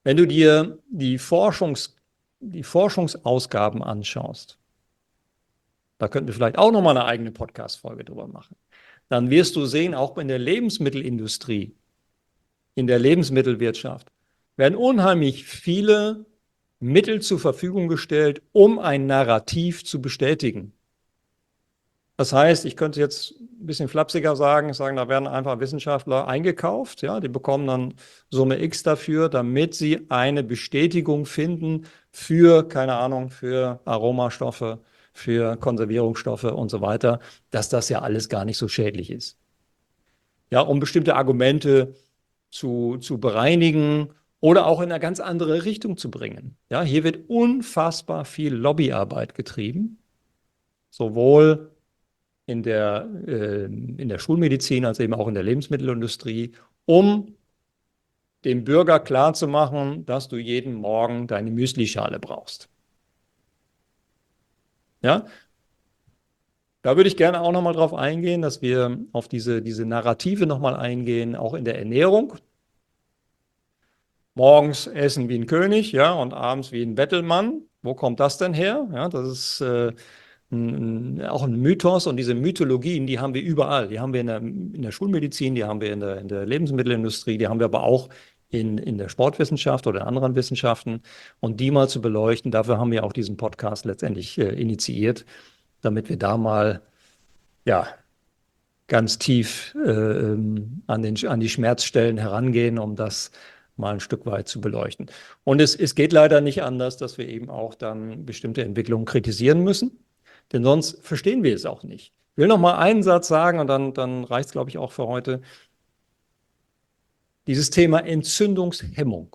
Wenn du dir die Forschungs, die Forschungsausgaben anschaust, da könnten wir vielleicht auch nochmal eine eigene Podcast-Folge drüber machen, dann wirst du sehen, auch in der Lebensmittelindustrie, in der Lebensmittelwirtschaft, werden unheimlich viele Mittel zur Verfügung gestellt, um ein Narrativ zu bestätigen. Das heißt, ich könnte jetzt ein bisschen flapsiger sagen, sagen, da werden einfach Wissenschaftler eingekauft, ja, die bekommen dann Summe X dafür, damit sie eine Bestätigung finden für, keine Ahnung, für Aromastoffe, für Konservierungsstoffe und so weiter, dass das ja alles gar nicht so schädlich ist. Ja, um bestimmte Argumente zu, zu bereinigen oder auch in eine ganz andere Richtung zu bringen. Ja, hier wird unfassbar viel Lobbyarbeit getrieben, sowohl in der, äh, in der Schulmedizin als eben auch in der Lebensmittelindustrie, um dem Bürger klarzumachen, dass du jeden Morgen deine Müslischale brauchst. Ja, da würde ich gerne auch nochmal drauf eingehen, dass wir auf diese, diese Narrative nochmal eingehen, auch in der Ernährung. Morgens essen wie ein König, ja, und abends wie ein Bettelmann. Wo kommt das denn her? Ja, das ist äh, ein, auch ein Mythos, und diese Mythologien, die haben wir überall. Die haben wir in der, in der Schulmedizin, die haben wir in der, in der Lebensmittelindustrie, die haben wir aber auch in, in der Sportwissenschaft oder in anderen Wissenschaften. Und die mal zu beleuchten, dafür haben wir auch diesen Podcast letztendlich äh, initiiert, damit wir da mal, ja, ganz tief äh, an, den, an die Schmerzstellen herangehen, um das mal ein Stück weit zu beleuchten. Und es, es geht leider nicht anders, dass wir eben auch dann bestimmte Entwicklungen kritisieren müssen, denn sonst verstehen wir es auch nicht. Ich will noch mal einen Satz sagen, und dann, dann reicht es, glaube ich, auch für heute. Dieses Thema Entzündungshemmung.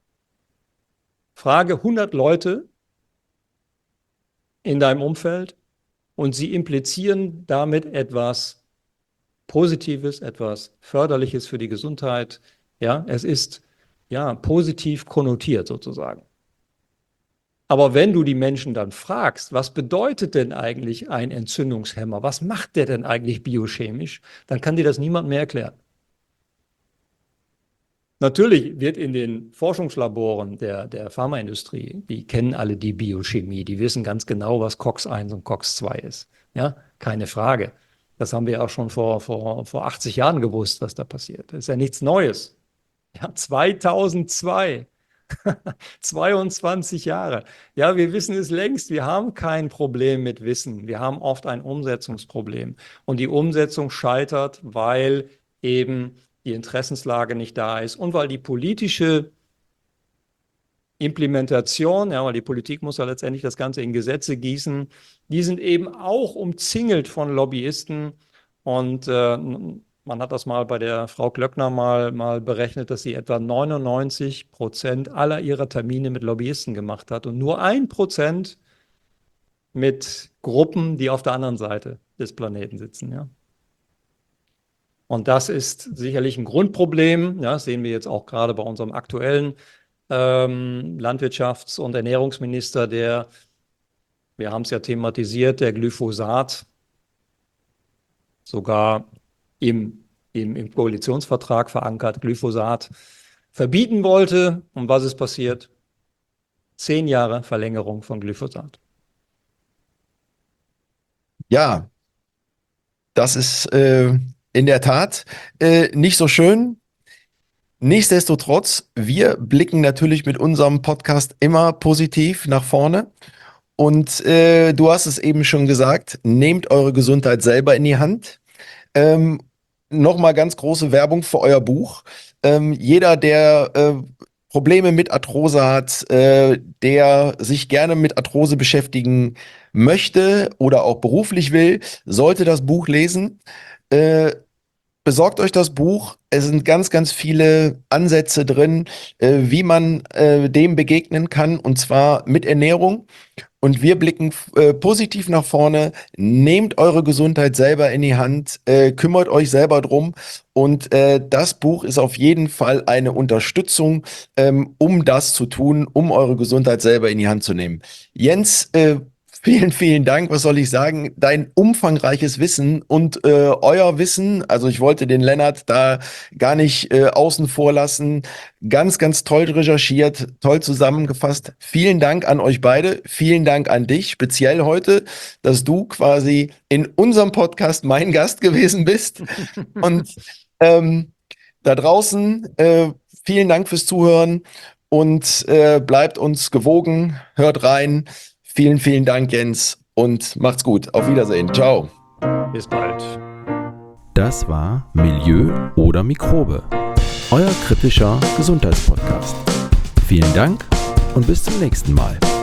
Frage hundert Leute in deinem Umfeld und sie implizieren damit etwas Positives, etwas Förderliches für die Gesundheit. Ja, es ist ja positiv konnotiert sozusagen. Aber wenn du die Menschen dann fragst, was bedeutet denn eigentlich ein Entzündungshemmer? Was macht der denn eigentlich biochemisch? Dann kann dir das niemand mehr erklären. Natürlich wird in den Forschungslaboren der, der Pharmaindustrie, die kennen alle die Biochemie, die wissen ganz genau, was COX eins und COX zwei ist. Ja, keine Frage. Das haben wir auch schon vor, vor, vor achtzig Jahren gewusst, was da passiert. Das ist ja nichts Neues. Ja, zweitausendzwei, zweiundzwanzig Jahre. Ja, wir wissen es längst. Wir haben kein Problem mit Wissen. Wir haben oft ein Umsetzungsproblem. Und die Umsetzung scheitert, weil eben die Interessenslage nicht da ist und weil die politische Implementation, ja, weil die Politik muss ja letztendlich das Ganze in Gesetze gießen, die sind eben auch umzingelt von Lobbyisten. Und äh, man hat das mal bei der Frau Glöckner mal, mal berechnet, dass sie etwa neunundneunzig Prozent aller ihrer Termine mit Lobbyisten gemacht hat und nur ein Prozent mit Gruppen, die auf der anderen Seite des Planeten sitzen. Ja. Und das ist sicherlich ein Grundproblem. Ja, das sehen wir jetzt auch gerade bei unserem aktuellen ähm, Landwirtschafts- und Ernährungsminister, der, wir haben es ja thematisiert, der Glyphosat sogar im, im, im Koalitionsvertrag verankert, Glyphosat verbieten wollte. Und was ist passiert? Zehn Jahre Verlängerung von Glyphosat. Ja, das ist äh, in der Tat äh, nicht so schön. Nichtsdestotrotz, wir blicken natürlich mit unserem Podcast immer positiv nach vorne. Und äh, du hast es eben schon gesagt, nehmt eure Gesundheit selber in die Hand. Ähm, Nochmal ganz große Werbung für euer Buch. Ähm, jeder, der äh, Probleme mit Arthrose hat, äh, der sich gerne mit Arthrose beschäftigen möchte oder auch beruflich will, sollte das Buch lesen. Äh, Besorgt euch das Buch. Es sind ganz, ganz viele Ansätze drin, äh, wie man äh, dem begegnen kann, und zwar mit Ernährung. Und wir blicken äh, positiv nach vorne. Nehmt eure Gesundheit selber in die Hand, äh, kümmert euch selber drum. Und äh, das Buch ist auf jeden Fall eine Unterstützung, ähm, um das zu tun, um eure Gesundheit selber in die Hand zu nehmen. Jens, äh, Vielen, vielen Dank. Was soll ich sagen? Dein umfangreiches Wissen und äh, euer Wissen, also ich wollte den Lennart da gar nicht äh, außen vor lassen. Ganz, ganz toll recherchiert, toll zusammengefasst. Vielen Dank an euch beide. Vielen Dank an dich, speziell heute, dass du quasi in unserem Podcast mein Gast gewesen bist. Und ähm, da draußen, äh, vielen Dank fürs Zuhören und äh, bleibt uns gewogen, hört rein. Vielen, vielen Dank, Jens, und macht's gut. Auf Wiedersehen. Ciao. Bis bald. Das war Milieu oder Mikrobe, euer kritischer Gesundheitspodcast. Vielen Dank und bis zum nächsten Mal.